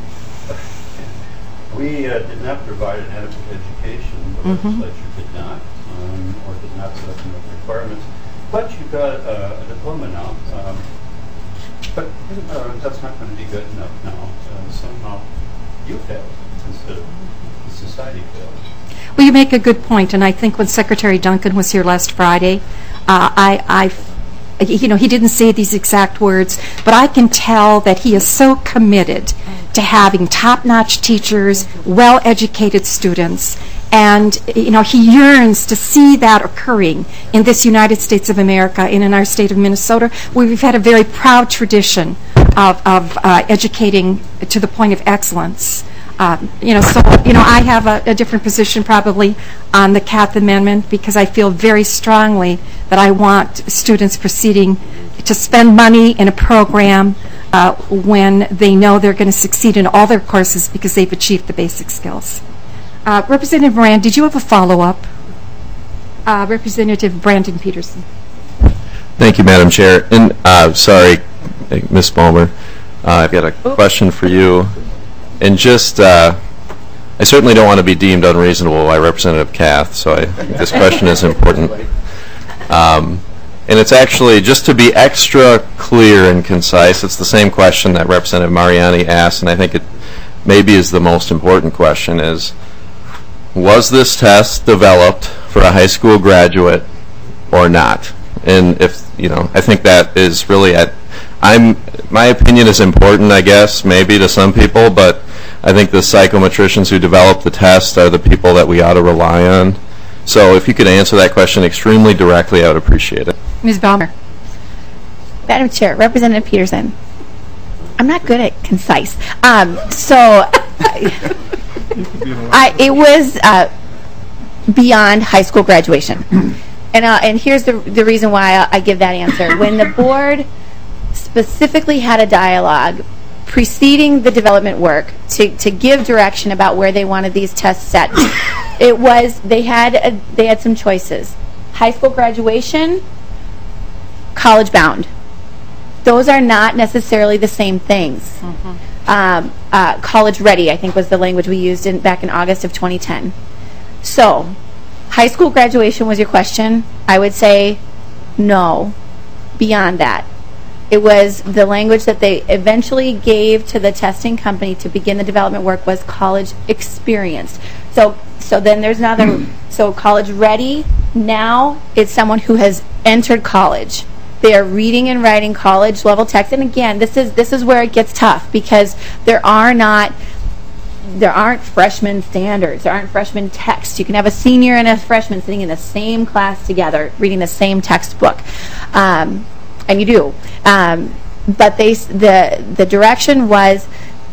Speaker 9: we did not provide an adequate education, the legislature did not, or did not set up enough requirements, but you've got a diploma now, but that's not going to be good enough now. Somehow you failed instead of the society failed.
Speaker 1: Well, you make a good point, and I think when Secretary Duncan was here last Friday, he didn't say these exact words, but I can tell that he is so committed to having top-notch teachers, well-educated students, and he yearns to see that occurring in this United States of America and in our state of Minnesota, where we've had a very proud tradition of educating to the point of excellence. I have a different position probably on the Cath Amendment because I feel very strongly that I want students proceeding to spend money in a program when they know they're going to succeed in all their courses because they've achieved the basic skills. Representative Moran, did you have a follow-up? Representative Brandon Peterson.
Speaker 10: Thank you, Madam Chair. And sorry, Ms. Balmer, I've got a question for you. And just, I certainly don't want to be deemed unreasonable by Representative Cath, so I think this question is important. And it's actually, just to be extra clear and concise, it's the same question that Representative Mariani asked, and I think it maybe is the most important question, is, was this test developed for a high school graduate or not? And if, I think that is really my opinion is important, I guess, maybe to some people, but I think the psychometricians who develop the test are the people that we ought to rely on. So if you could answer that question extremely directly, I would appreciate it.
Speaker 1: Ms. Balmer.
Speaker 17: Madam Chair, Representative Peterson, I'm not good at concise. It was beyond high school graduation. And here's the reason why I give that answer. When the board specifically had a dialogue preceding the development work to give direction about where they wanted these tests set, they had some choices: high school graduation, college bound. Those are not necessarily the same things. College ready, I think, was the language we used back in August of 2010. So, high school graduation was your question. I would say no. Beyond that, it was the language that they eventually gave to the testing company to begin the development work was college experience. So then there's another. So college ready now is someone who has entered college. They are reading and writing college level text. And again, this is where it gets tough because there aren't freshman standards. There aren't freshman texts. You can have a senior and a freshman sitting in the same class together, reading the same textbook. And you do. But the direction was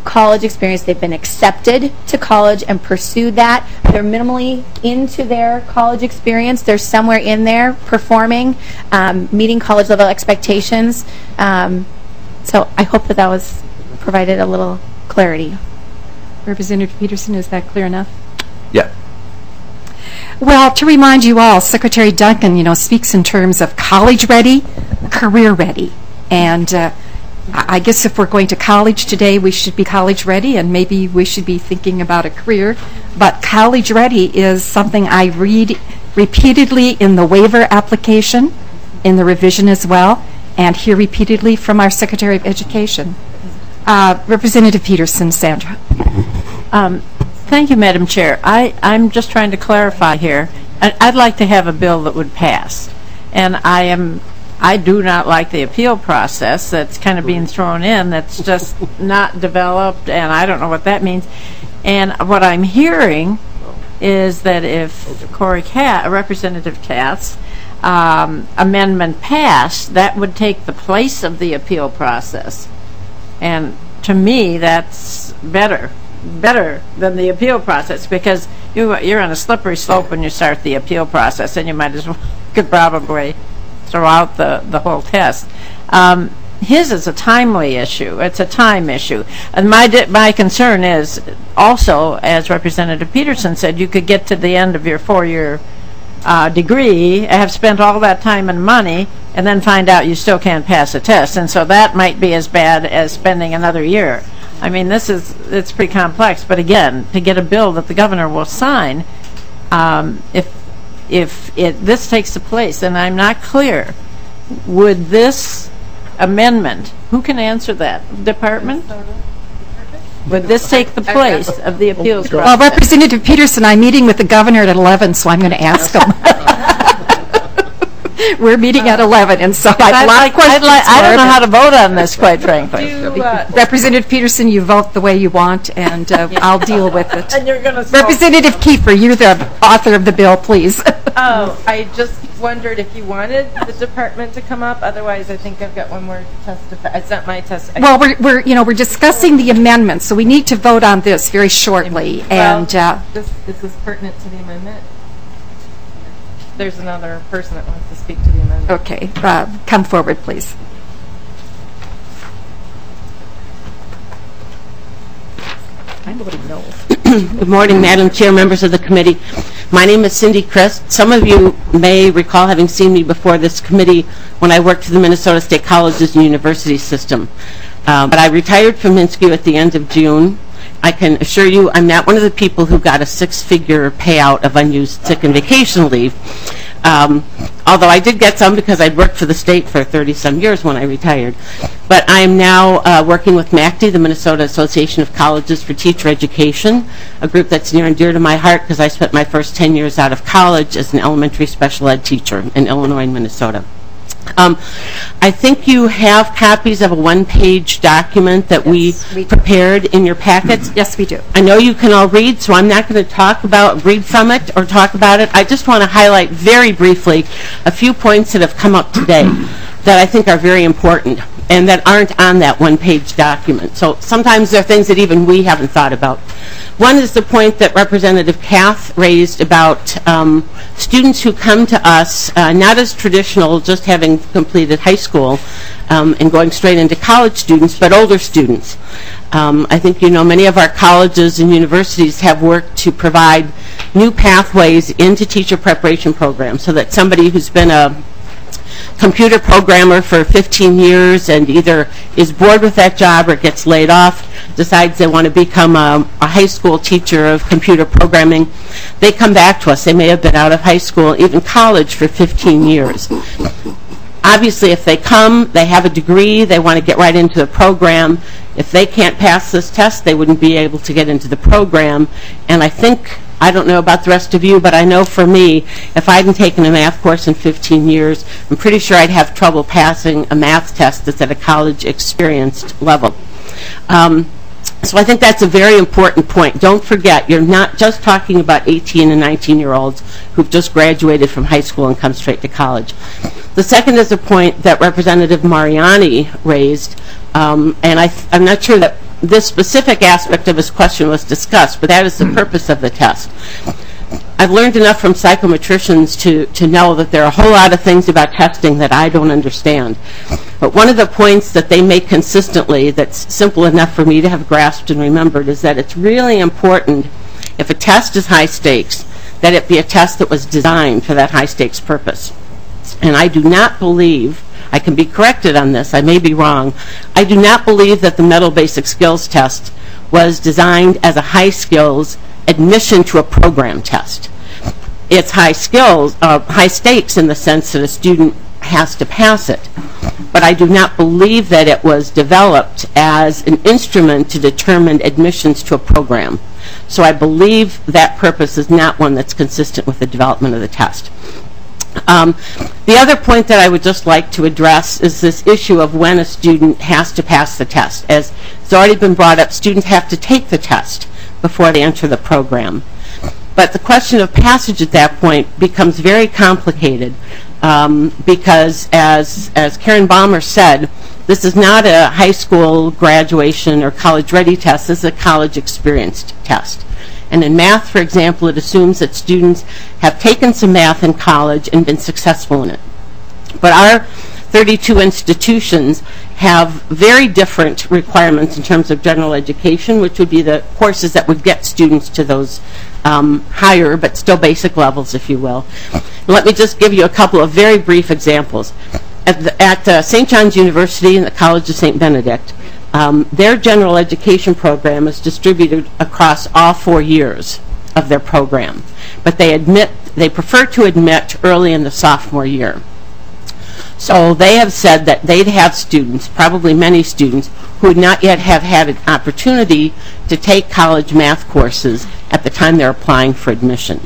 Speaker 17: college experience. They've been accepted to college and pursued that. They're minimally into their college experience. They're somewhere in there performing, meeting college level expectations. So I hope that was provided a little clarity.
Speaker 1: Representative Peterson, is that clear enough?
Speaker 7: Yeah.
Speaker 1: Well, to remind you all, Secretary Duncan, speaks in terms of college ready, career ready. And I guess if we're going to college today, we should be college ready, and maybe we should be thinking about a career. But college ready is something I read repeatedly in the waiver application, in the revision as well, and hear repeatedly from our Secretary of Education. Representative Peterson, Sandra.
Speaker 13: Thank you, Madam Chair. I'm just trying to clarify here. I'd like to have a bill that would pass. And I do not like the appeal process that's kind of being thrown in that's just not developed, and I don't know what that means. And what I'm hearing is that if Representative Kath's amendment passed, that would take the place of the appeal process. And to me, that's better than the appeal process, because you're on a slippery slope when you start the appeal process, and you might as well could probably throw out the whole test. His is a timely issue. It's a time issue. And my concern is also, as Representative Peterson said, you could get to the end of your 4-year degree, have spent all that time and money, and then find out you still can't pass a test. And so that might be as bad as spending another year. I mean, it's pretty complex. But again, to get a bill that the governor will sign, if this takes the place, and I'm not clear, would this amendment, who can answer that? Department? Would this take the place of the appeals process?
Speaker 1: Well, Representative Peterson, I'm meeting with the governor at 11, so I'm going to ask him. We're meeting at 11, and so I have a lot of questions.
Speaker 13: I don't know how to vote on this, quite frankly.
Speaker 1: Representative Peterson, you vote the way you want, and I'll deal with it.
Speaker 11: And you're going to
Speaker 1: Representative Kiefer, you're the author of the bill, please.
Speaker 11: Oh, I just wondered if you wanted the department to come up. Otherwise, I think I've got one more to testify. It's not my test.
Speaker 1: Well, we're discussing the amendment, so we need to vote on this very shortly. And
Speaker 11: is this pertinent to the amendment? There's another person that wants to speak to the amendment.
Speaker 1: Okay, come forward, please. I already know.
Speaker 19: Good morning, Madam Chair, members of the committee. My name is Cindy Christ. Some of you may recall having seen me before this committee when I worked for the Minnesota State Colleges and University System. But I retired from MnSCU at the end of June. I can assure you I'm not one of the people who got a 6-figure payout of unused sick and vacation leave. Although I did get some because I'd worked for the state for 30-some years when I retired. But I am now working with MACD, the Minnesota Association of Colleges for Teacher Education, a group that's near and dear to my heart because I spent my first 10 years out of college as an elementary special ed teacher in Illinois and Minnesota. I think you have copies of a one-page document that we prepared in your packets.
Speaker 1: Yes, we do.
Speaker 19: I know you can all read, so I'm not going to read from it or talk about it. I just want to highlight very briefly a few points that have come up today that I think are very important and that aren't on that one-page document. So sometimes there are things that even we haven't thought about. One is the point that Representative Kath raised about students who come to us, not as traditional, just having completed high school and going straight into college students, but older students. I think you know many of our colleges and universities have worked to provide new pathways into teacher preparation programs so that somebody who's been a computer programmer for 15 years and either is bored with that job or gets laid off, decides they want to become a high school teacher of computer programming, they come back to us. They may have been out of high school, even college, for 15 years. Obviously, if they come, they have a degree, they want to get right into the program. If they can't pass this test, they wouldn't be able to get into the program. And I don't know about the rest of you, but I know for me, if I hadn't taken a math course in 15 years, I'm pretty sure I'd have trouble passing a math test that's at a college experienced level. So I think that's a very important point. Don't forget, you're not just talking about 18 and 19-year-olds who've just graduated from high school and come straight to college. The second is a point that Representative Mariani raised, and I'm not sure that this specific aspect of his question was discussed, but that is the purpose of the test. I've learned enough from psychometricians to know that there are a whole lot of things about testing that I don't understand. But one of the points that they make consistently that's simple enough for me to have grasped and remembered is that it's really important, if a test is high stakes, that it be a test that was designed for that high stakes purpose. And I do not believe, I can be corrected on this, I may be wrong, I do not believe that the Mental Basic Skills Test was designed as a high skills admission to a program test. It's high stakes in the sense that a student has to pass it. But I do not believe that it was developed as an instrument to determine admissions to a program. So I believe that purpose is not one that's consistent with the development of the test. The other point that I would just like to address is this issue of when a student has to pass the test. As it's already been brought up, students have to take the test before they enter the program. But the question of passage at that point becomes very complicated because, as Karen Balmer said, this is not a high school graduation or college ready test, this is a college experienced test. And in math, for example, it assumes that students have taken some math in college and been successful in it. But our 32 institutions have very different requirements in terms of general education, which would be the courses that would get students to those higher but still basic levels, if you will. Let me just give you a couple of very brief examples. At St. John's University and the College of St. Benedict, their general education program is distributed across all 4 years of their program. But they prefer to admit early in the sophomore year. So they have said that they'd have students, probably many students, who would not yet have had an opportunity to take college math courses at the time they're applying for admission.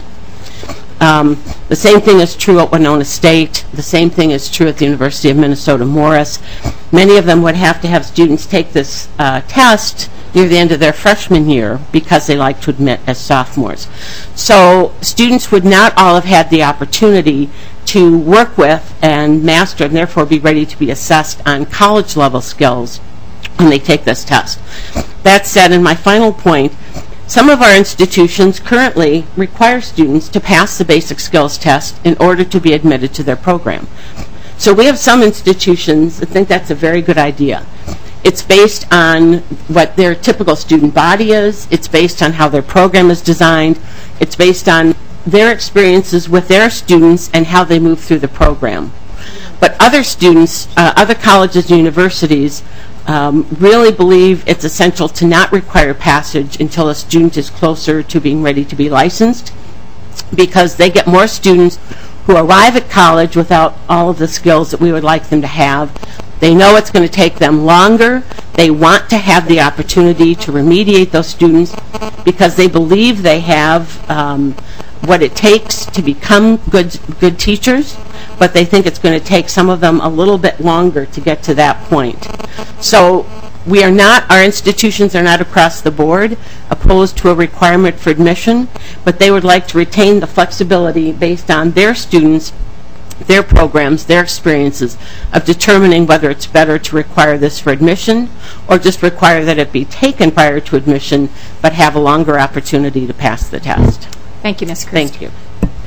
Speaker 19: The same thing is true at Winona State. The same thing is true at the University of Minnesota Morris. Many of them would have to have students take this test near the end of their freshman year because they like to admit as sophomores. So students would not all have had the opportunity to work with and master and therefore be ready to be assessed on college level skills when they take this test. That said, in my final point, some of our institutions currently require students to pass the basic skills test in order to be admitted to their program. So we have some institutions that think that's a very good idea. It's based on what their typical student body is. It's based on how their program is designed. It's based on their experiences with their students and how they move through the program. But other students, other colleges and universities really believe it's essential to not require passage until a student is closer to being ready to be licensed, because they get more students who arrive at college without all of the skills that we would like them to have. They know it's going to take them longer. They want to have the opportunity to remediate those students because they believe they have what it takes to become good teachers, but they think it's going to take some of them a little bit longer to get to that point. So we are not, our institutions are not across the board opposed to a requirement for admission, but they would like to retain the flexibility based on their students, their programs, their experiences of determining whether it's better to require this for admission or just require that it be taken prior to admission but have a longer opportunity to pass the test.
Speaker 1: Thank you, Ms. Christ.
Speaker 19: Thank you.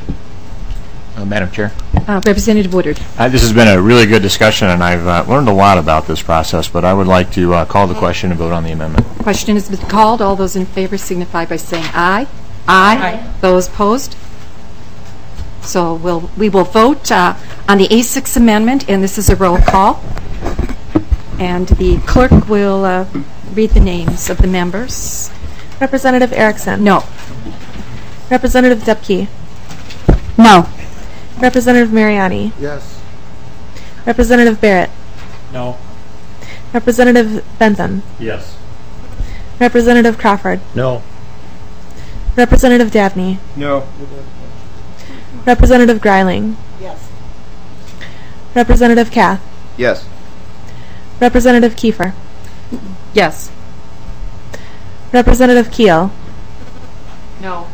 Speaker 20: Madam Chair.
Speaker 1: Representative Woodard.
Speaker 20: This has been a really good discussion, and I've learned a lot about this process, but I would like to call the question and vote on the amendment.
Speaker 1: Question has been called. All those in favor signify by saying aye. Aye. Those opposed? So we will vote on the A6 amendment, and this is a roll call. And the clerk will read the names of the members.
Speaker 21: Representative Erickson.
Speaker 1: No.
Speaker 21: Representative Dupke.
Speaker 2: No.
Speaker 21: Representative Mariani.
Speaker 16: Yes.
Speaker 21: Representative Barrett.
Speaker 3: No.
Speaker 21: Representative Benson.
Speaker 3: Yes.
Speaker 21: Representative Crawford.
Speaker 3: No.
Speaker 21: Representative Dabney.
Speaker 3: No.
Speaker 21: Representative Greiling.
Speaker 14: Yes.
Speaker 21: Representative Kath.
Speaker 12: Yes.
Speaker 21: Representative Kiefer.
Speaker 11: Yes.
Speaker 21: Representative Keel.
Speaker 11: No.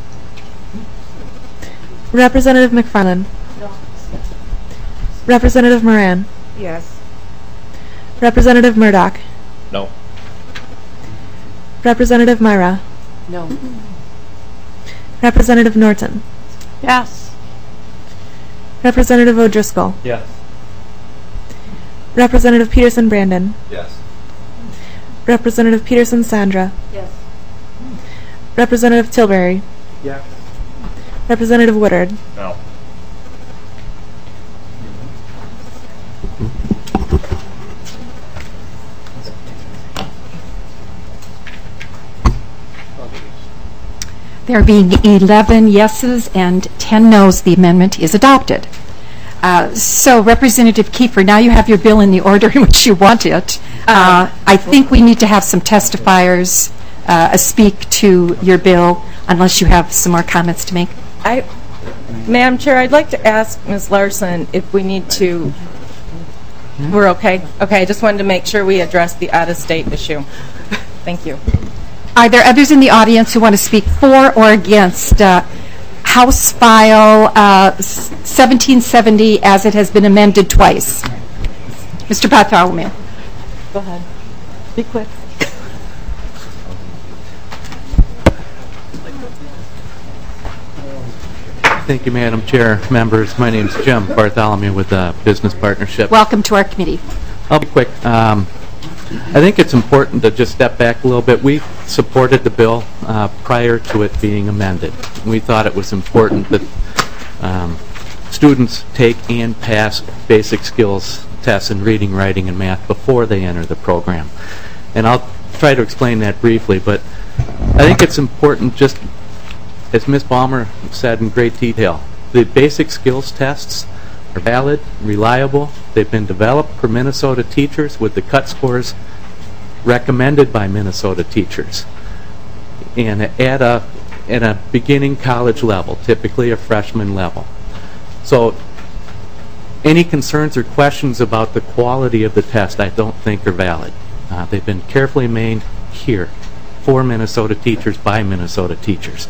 Speaker 21: Representative McFarland.
Speaker 11: No.
Speaker 21: Representative Moran.
Speaker 18: Yes.
Speaker 21: Representative Murdoch.
Speaker 3: No.
Speaker 21: Representative Myra.
Speaker 19: No.
Speaker 21: Representative Norton.
Speaker 19: Yes.
Speaker 21: Representative O'Driscoll.
Speaker 5: Yes.
Speaker 21: Representative Peterson Brandon.
Speaker 10: Yes.
Speaker 21: Representative Peterson Sandra.
Speaker 19: Yes.
Speaker 21: Representative Tilbury.
Speaker 5: Yes.
Speaker 21: Representative Woodard.
Speaker 20: No.
Speaker 1: There being 11 yeses and 10 noes, the amendment is adopted. So, Representative Kiefer, now you have your bill in the order in which you want it. I think we need to have some testifiers speak to your bill, unless you have some more comments to make.
Speaker 11: Madam Chair, I'd like to ask Ms. Larson if we need to... We're okay? Okay, I just wanted to make sure we address the out-of-state issue. Thank you.
Speaker 1: Are there others in the audience who want to speak for or against House File 1770 as it has been amended twice? Mr. Bartholomew.
Speaker 18: Go ahead. Be quick.
Speaker 6: Thank you, Madam Chair, members. My name is Jim Bartholomew with Business Partnership.
Speaker 1: Welcome to our committee.
Speaker 6: I'll be quick. I think it's important to just step back a little bit. We supported the bill prior to it being amended. We thought it was important that students take and pass basic skills tests in reading, writing, and math before they enter the program. And I'll try to explain that briefly, but I think it's important, just as Ms. Balmer said in great detail, the basic skills tests are valid, reliable. They've been developed for Minnesota teachers with the cut scores recommended by Minnesota teachers. And at a beginning college level, typically a freshman level. So any concerns or questions about the quality of the test I don't think are valid. They've been carefully made here for Minnesota teachers by Minnesota teachers.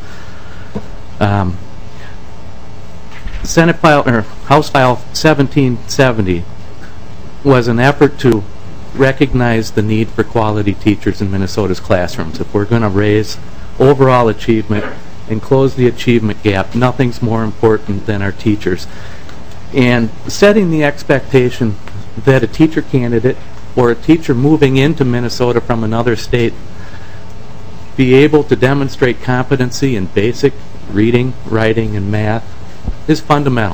Speaker 6: Senate file or House File 1770 was an effort to recognize the need for quality teachers in Minnesota's classrooms. If we're going to raise overall achievement and close the achievement gap, nothing's more important than our teachers. And setting the expectation that a teacher candidate or a teacher moving into Minnesota from another state be able to demonstrate competency in basic reading, writing, and math is fundamental.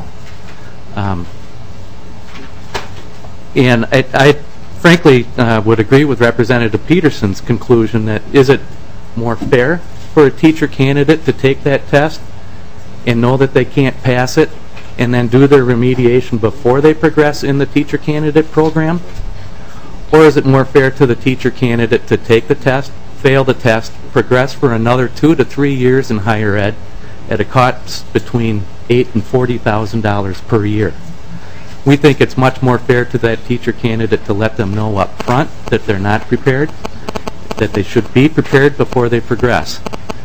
Speaker 6: And I frankly would agree with Representative Peterson's conclusion that is it more fair for a teacher candidate to take that test and know that they can't pass it and then do their remediation before they progress in the teacher candidate program? Or is it more fair to the teacher candidate to take the test, fail the test, progress for another 2 to 3 years in higher ed at a cost between $8,000 and $40,000 per year? We think it's much more fair to that teacher candidate to let them know up front that they're not prepared, that they should be prepared before they progress.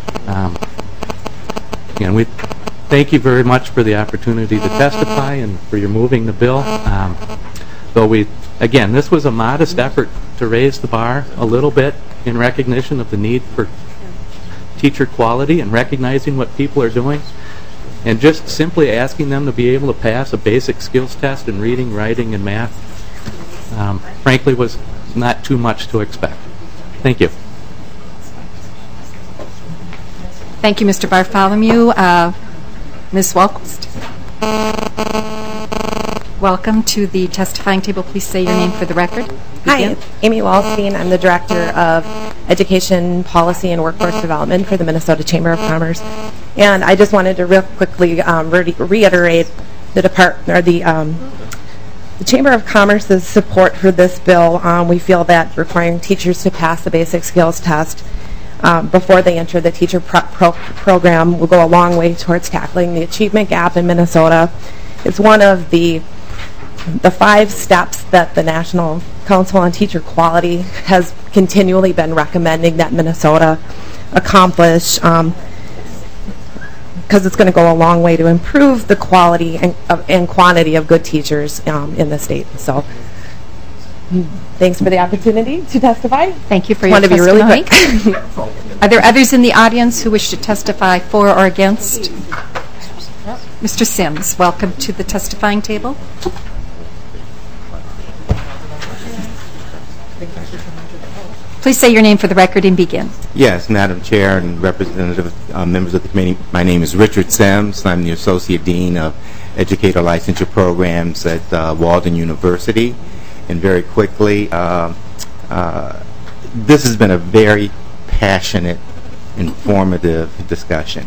Speaker 6: Again, we thank you very much for the opportunity to testify and for your moving the bill. Though again, this was a modest effort to raise the bar a little bit in recognition of the need for teacher quality and recognizing what people are doing. And just simply asking them to be able to pass a basic skills test in reading, writing, and math, frankly, was not too much to expect. Thank you.
Speaker 1: Thank you, Mr. Bartholomew. Ms. Walquist. Welcome to the testifying table. Please say your name for the record.
Speaker 22: Hi, Amy Wallstein. I'm the Director of Education Policy and Workforce Development for the Minnesota Chamber of Commerce. And I just wanted to real quickly reiterate the Chamber of Commerce's support for this bill. We feel that requiring teachers to pass the basic skills test before they enter the teacher program will go a long way towards tackling the achievement gap in Minnesota. It's one of the 5 steps that the National Council on Teacher Quality has continually been recommending that Minnesota accomplish, because it's going to go a long way to improve the quality and quantity of good teachers in the state. So Thanks for the opportunity to testify.
Speaker 1: Thank you for your
Speaker 22: Want to be
Speaker 1: testimony.
Speaker 22: really quick.
Speaker 1: Are there others in the audience who wish to testify for or against? Mr. Sims, welcome to the testifying table. Please say your name for the record and begin.
Speaker 4: Yes, Madam Chair and representative members of the committee, my name is Richard Sims. I'm the Associate Dean of Educator Licensure Programs at Walden University. And very quickly, this has been a very passionate, informative discussion.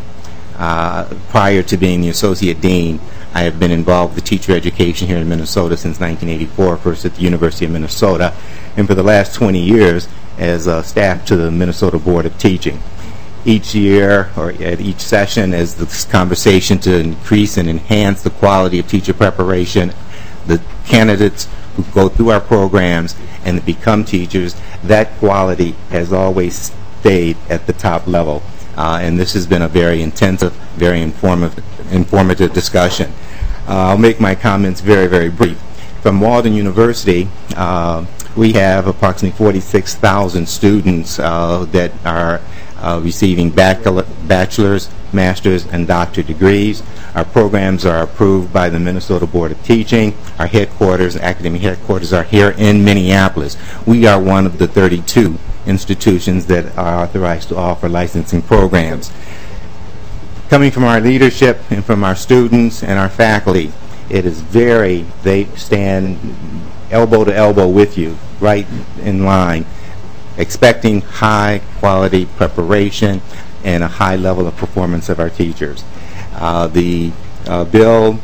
Speaker 4: Prior to being the Associate Dean, I have been involved with teacher education here in Minnesota since 1984, first at the University of Minnesota, and for the last 20 years as staff to the Minnesota Board of Teaching. Each year, or at each session, as this conversation to increase and enhance the quality of teacher preparation, the candidates who go through our programs and become teachers, that quality has always stayed at the top level. And this has been a very intensive, very informative discussion. I'll make my comments very, very brief. From Walden University, we have approximately 46,000 students that are receiving bachelor's, master's, and doctorate degrees. Our programs are approved by the Minnesota Board of Teaching. Our headquarters, academic headquarters, are here in Minneapolis. We are one of the 32 institutions that are authorized to offer licensing programs. Coming from our leadership and from our students and our faculty, it is they stand elbow to elbow with you, right in line, expecting high quality preparation and a high level of performance of our teachers. The bill,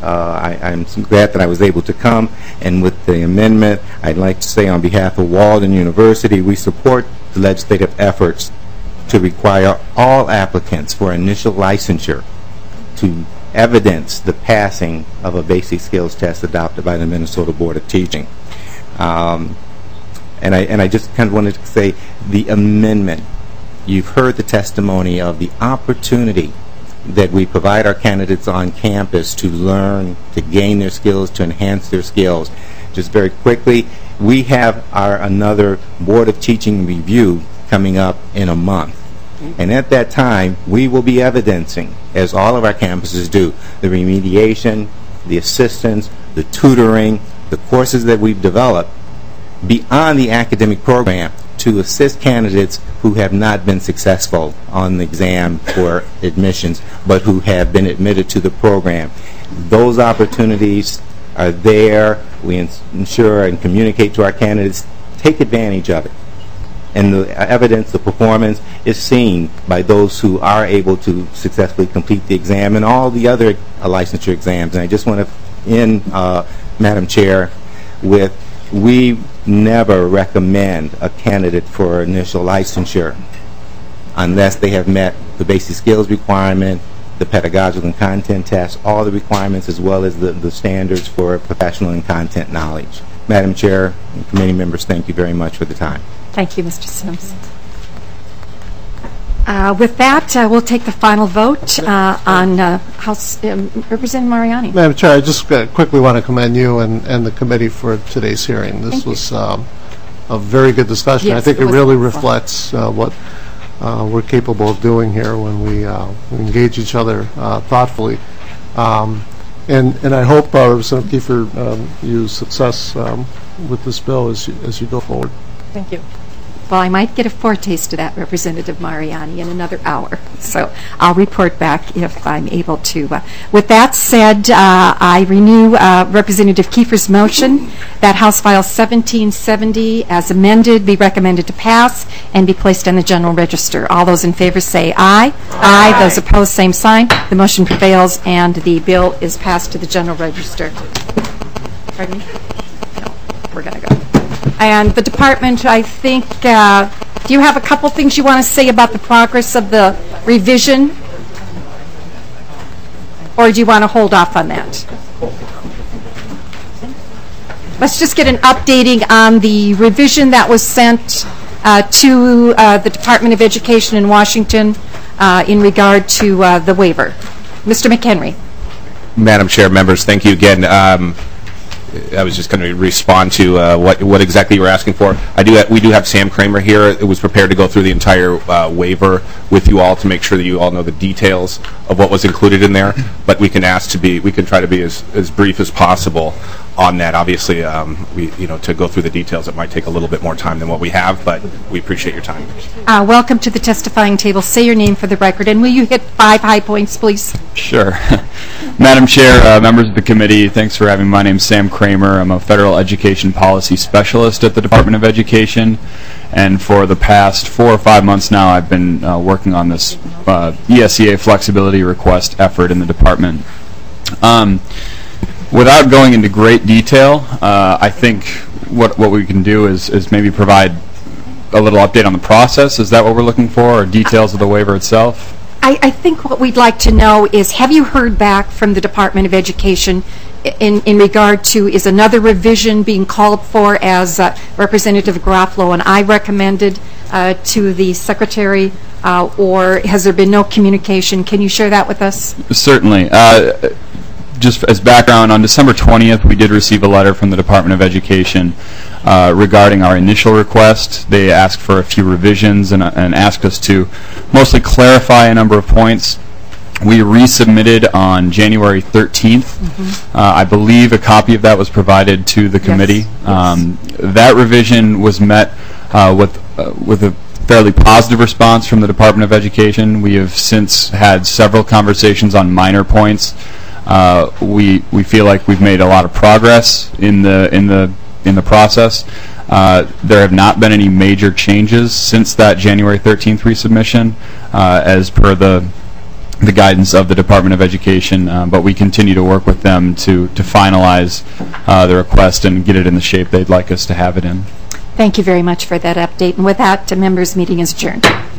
Speaker 4: I'm glad that I was able to come, and with the amendment, I'd like to say on behalf of Walden University, we support the legislative efforts to require all applicants for initial licensure to evidence the passing of a basic skills test adopted by the Minnesota Board of Teaching. And I just kind of wanted to say the amendment, you've heard the testimony of the opportunity that we provide our candidates on campus to learn, to gain their skills, to enhance their skills. Just very quickly, we have another Board of Teaching review coming up in a month. And at that time, we will be evidencing, as all of our campuses do, the remediation, the assistance, the tutoring, the courses that we've developed beyond the academic program to assist candidates who have not been successful on the exam for admissions, but who have been admitted to the program. Those opportunities are there. We ensure and communicate to our candidates, take advantage of it. And the evidence, the performance, is seen by those who are able to successfully complete the exam and all the other licensure exams. And I just want to end, Madam Chair, with we never recommend a candidate for initial licensure unless they have met the basic skills requirement, the pedagogical and content tests, all the requirements, as well as the standards for professional and content knowledge. Madam Chair and committee members, thank you very much for the time.
Speaker 1: Thank you, Mr. Sims. With that, we'll take the final vote on House Representative Mariani.
Speaker 16: Madam Chair, I just quickly want to commend you and the committee for today's hearing. This was a very good discussion.
Speaker 1: Yes,
Speaker 16: I think it really reflects what we're capable of doing here when we engage each other thoughtfully. And I hope, Representative Kiefer, you success with this bill as you go forward.
Speaker 11: Thank you.
Speaker 1: Well, I might get a foretaste of that, Representative Mariani, in another hour. So I'll report back if I'm able to. With that said, I renew Representative Kiefer's motion that House File 1770, as amended, be recommended to pass and be placed on the General Register. All those in favor say aye. Aye. Those opposed, same sign. The motion prevails, and the bill is passed to the General Register. Pardon me? No, we're going to go. And the department, I think, do you have a couple things you want to say about the progress of the revision? Or do you want to hold off on that? Let's just get an updating on the revision that was sent to the Department of Education in Washington in regard to the waiver. Mr. McHenry.
Speaker 15: Madam Chair, members, thank you again. I was just going to respond to what exactly you were asking for. We do have Sam Kramer here. It was prepared to go through the entire waiver with you all to make sure that you all know the details of what was included in there. But we can try to be as brief as possible on that. Obviously, to go through the details, it might take a little bit more time than what we have, but we appreciate your time.
Speaker 1: Welcome to the testifying table. Say your name for the record, and will you hit 5 high points, please?
Speaker 8: Sure. Madam Chair, members of the committee, thanks for having me. My name is Sam Kramer. I'm a federal education policy specialist at the Department of Education, and for the past 4 or 5 months now, I've been working on this ESEA flexibility request effort in the department. Without going into great detail, I think what we can do is maybe provide a little update on the process. Is that what we're looking for, or details of the waiver itself?
Speaker 1: I think what we'd like to know is, have you heard back from the Department of Education in regard to, is another revision being called for, as Representative Garofalo and I recommended to the Secretary, or has there been no communication? Can you share that with us?
Speaker 8: Certainly. Just as background, on December 20th, we did receive a letter from the Department of Education regarding our initial request. They asked for a few revisions and asked us to mostly clarify a number of points. We resubmitted on January 13th. I believe a copy of that was provided to the committee. Yes. That revision was met with a fairly positive response from the Department of Education. We have since had several conversations on minor points. We feel like we've made a lot of progress in the process. There have not been any major changes since that January 13th resubmission, as per the guidance of the Department of Education, but we continue to work with them to finalize the request and get it in the shape they'd like us to have it in.
Speaker 1: Thank you very much for that update. And with that, the members' meeting is adjourned.